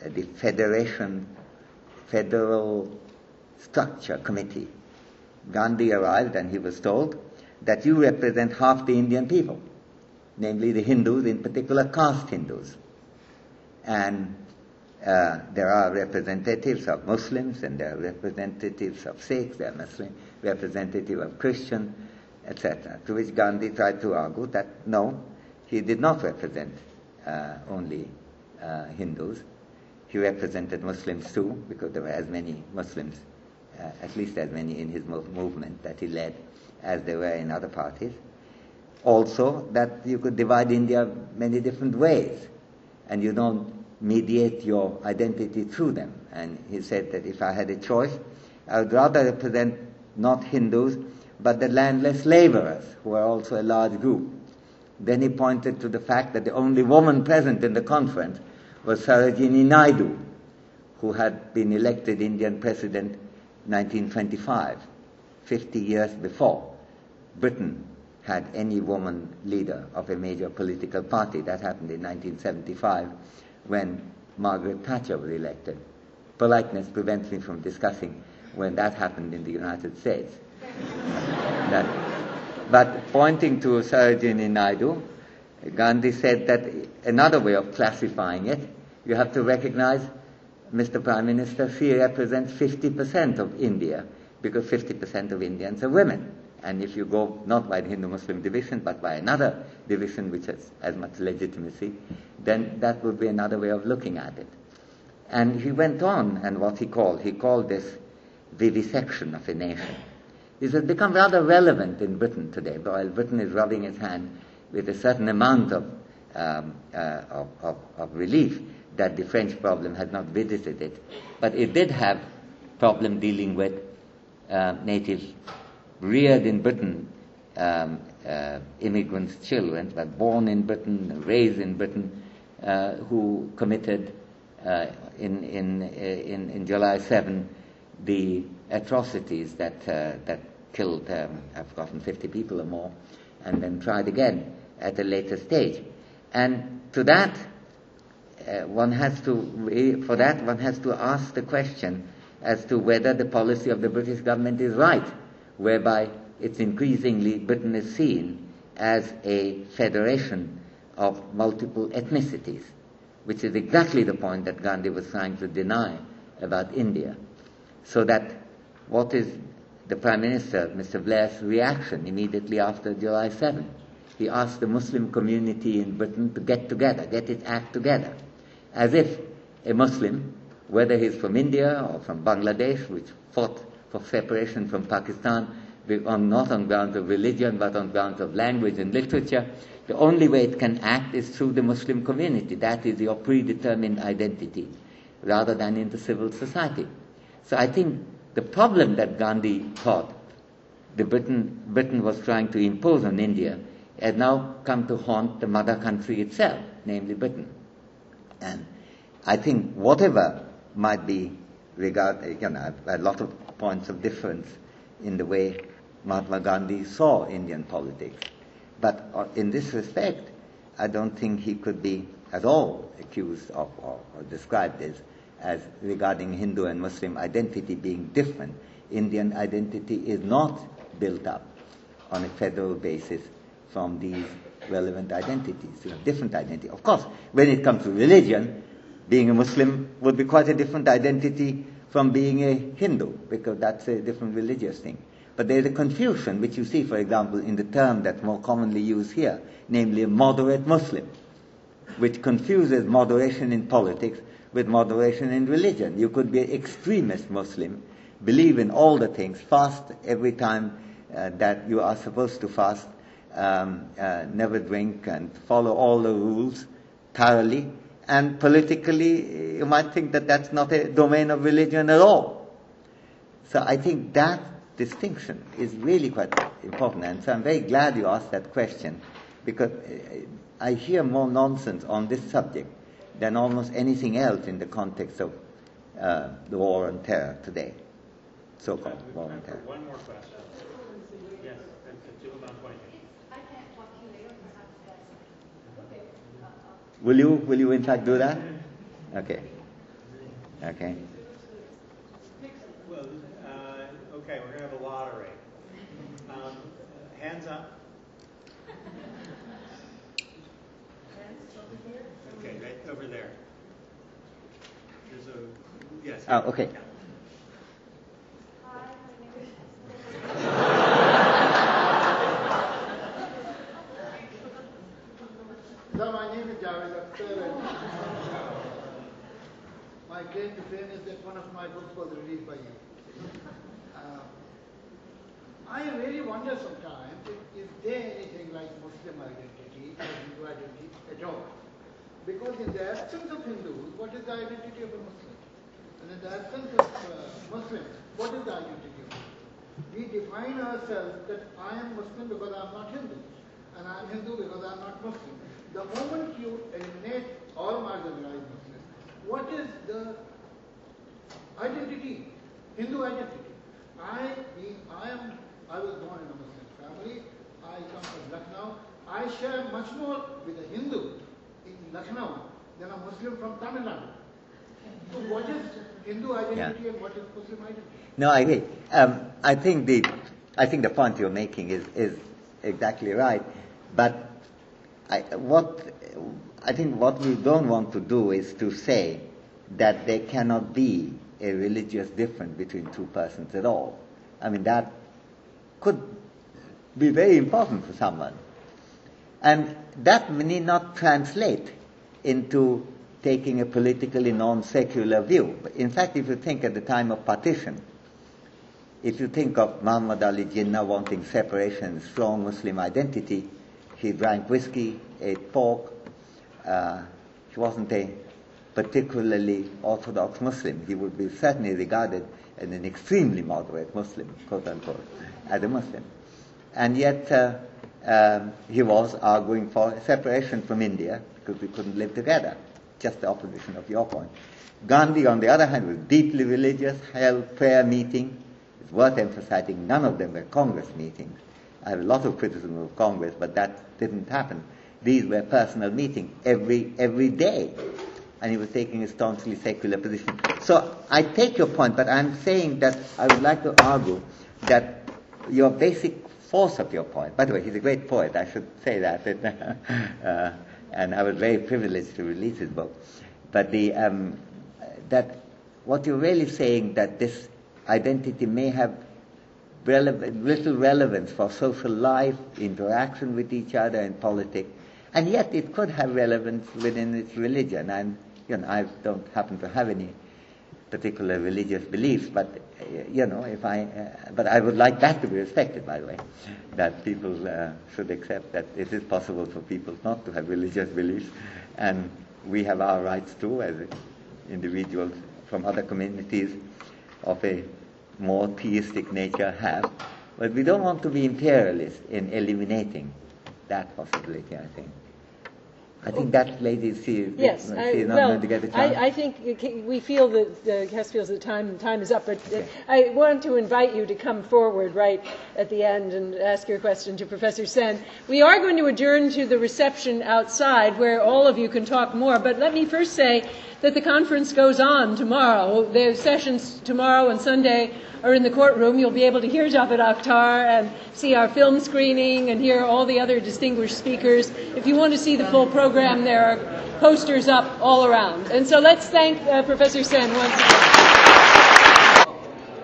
Federal Structure Committee. Gandhi arrived and he was told that you represent half the Indian people, namely the Hindus, in particular caste Hindus. And there are representatives of Muslims, and there are representatives of Sikhs, there are Muslim representatives of Christian, etc. To which Gandhi tried to argue that no, he did not represent only Hindus. He represented Muslims too, because there were as many Muslims, at least as many in his movement that he led as there were in other parties. Also, that you could divide India many different ways, and you don't mediate your identity through them. And he said that if I had a choice, I would rather represent not Hindus, but the landless laborers, who are also a large group. Then he pointed to the fact that the only woman present in the conference was Sarojini Naidu, who had been elected Indian president in 1925, 50 years before Britain had any woman leader of a major political party. That happened in 1975 when Margaret Thatcher was elected. Politeness prevents me from discussing when that happened in the United States. But pointing to Sarojini Naidu, Gandhi said that another way of classifying it, you have to recognize, Mr. Prime Minister, she represents 50% of India, because 50% of Indians are women. And if you go not by the Hindu-Muslim division, but by another division which has as much legitimacy, then that would be another way of looking at it. And he went on, and what he called this vivisection of a nation. This has become rather relevant in Britain today, while Britain is rubbing its hand with a certain amount of relief that the French problem has not visited it. But it did have problem dealing with natives reared in Britain, immigrants' children, but born in Britain, raised in Britain, who committed in July 7 the atrocities that killed, I've forgotten, 50 people or more, and then tried again at a later stage. And to that, one has to ask the question as to whether the policy of the British government is right, whereby it's increasingly Britain is seen as a federation of multiple ethnicities, which is exactly the point that Gandhi was trying to deny about India. So that what is the Prime Minister, Mr. Blair's reaction immediately after July 7? He asked the Muslim community in Britain to get together, get its act together, as if a Muslim, whether he's from India or from Bangladesh, which fought for separation from Pakistan, not on grounds of religion but on grounds of language and literature, the only way it can act is through the Muslim community. That is your predetermined identity, rather than in the civil society. So I think the problem that Gandhi thought Britain was trying to impose on India has now come to haunt the mother country itself, namely Britain. And I think whatever might be a lot of points of difference in the way Mahatma Gandhi saw Indian politics. But in this respect, I don't think he could be at all accused of or described as regarding Hindu and Muslim identity being different. Indian identity is not built up on a federal basis from these relevant identities. You have different identity. Of course, when it comes to religion, being a Muslim would be quite a different identity from being a Hindu, because that's a different religious thing. But there is a confusion, which you see, for example, in the term that's more commonly used here, namely a moderate Muslim, which confuses moderation in politics with moderation in religion. You could be an extremist Muslim, believe in all the things, fast every time that you are supposed to fast, never drink, and follow all the rules thoroughly, and politically you might think that that's not a domain of religion at all. So I think that distinction is really quite important, and so I'm very glad you asked that question, because I hear more nonsense on this subject than almost anything else in the context of the war on terror today, so-called war on terror. One more question. Yes, and to about 20 minutes. Will you in fact do that? Okay. Well, okay, we're going to have a lottery. Hands up. Okay, right over there. There's a, yes. Oh, okay. So my name is Javed Akhtar, and my claim to fame is that one of my books was released by you. I really wonder sometimes, is there anything like Muslim identity or Hindu identity at all? Because in the absence of Hindus, what is the identity of a Muslim? And in the absence of Muslims, what is the identity of a Muslim? We define ourselves that I am Muslim because I am not Hindu, and I am Hindu because I am not Muslim. The moment you eliminate all marginalized Muslims, what is the identity, Hindu identity? I was born in a Muslim family. I come from Lucknow. I share much more with a Hindu in Lucknow than a Muslim from Tamil Nadu. So what is Hindu identity and what is Muslim identity? No, I agree. I think the point you're making is exactly right. But I think what we don't want to do is to say that there cannot be a religious difference between two persons at all. I mean, that could be very important for someone. And that need not translate into taking a politically non-secular view. In fact, if you think at the time of partition, if you think of Muhammad Ali Jinnah wanting separation, strong Muslim identity, he drank whiskey, ate pork. He wasn't a particularly orthodox Muslim. He would be certainly regarded as an extremely moderate Muslim, quote-unquote, as a Muslim. And yet he was arguing for separation from India because we couldn't live together, just the opposition of your point. Gandhi, on the other hand, was deeply religious, held prayer meetings. It's worth emphasizing, none of them were Congress meetings. I have a lot of criticism of Congress, but that didn't happen. These were personal meetings every day. And he was taking a staunchly secular position. So I take your point, but I'm saying that I would like to argue that your basic force of your point, by the way, he's a great poet, I should say that, and I was very privileged to release his book. But that what you're really saying, that this identity may have little relevance for social life, interaction with each other, and politics, and yet it could have relevance within its religion. And I don't happen to have any particular religious beliefs, but but I would like that to be respected, by the way, that people should accept that it is possible for people not to have religious beliefs, and we have our rights too, as individuals from other communities of a more theistic nature have. But we don't want to be imperialist in eliminating that possibility, I think. I think that lady sees yes, not going to get a chance. I think we feel that Hess feels that time is up, but I want to invite you to come forward right at the end and ask your question to Professor Sen. We are going to adjourn to the reception outside where all of you can talk more, but let me first say that the conference goes on tomorrow. The sessions tomorrow and Sunday are in the courtroom. You'll be able to hear Javed Akhtar and see our film screening and hear all the other distinguished speakers. If you want to see the full program, there are posters up all around. And so let's thank Professor Sen once again.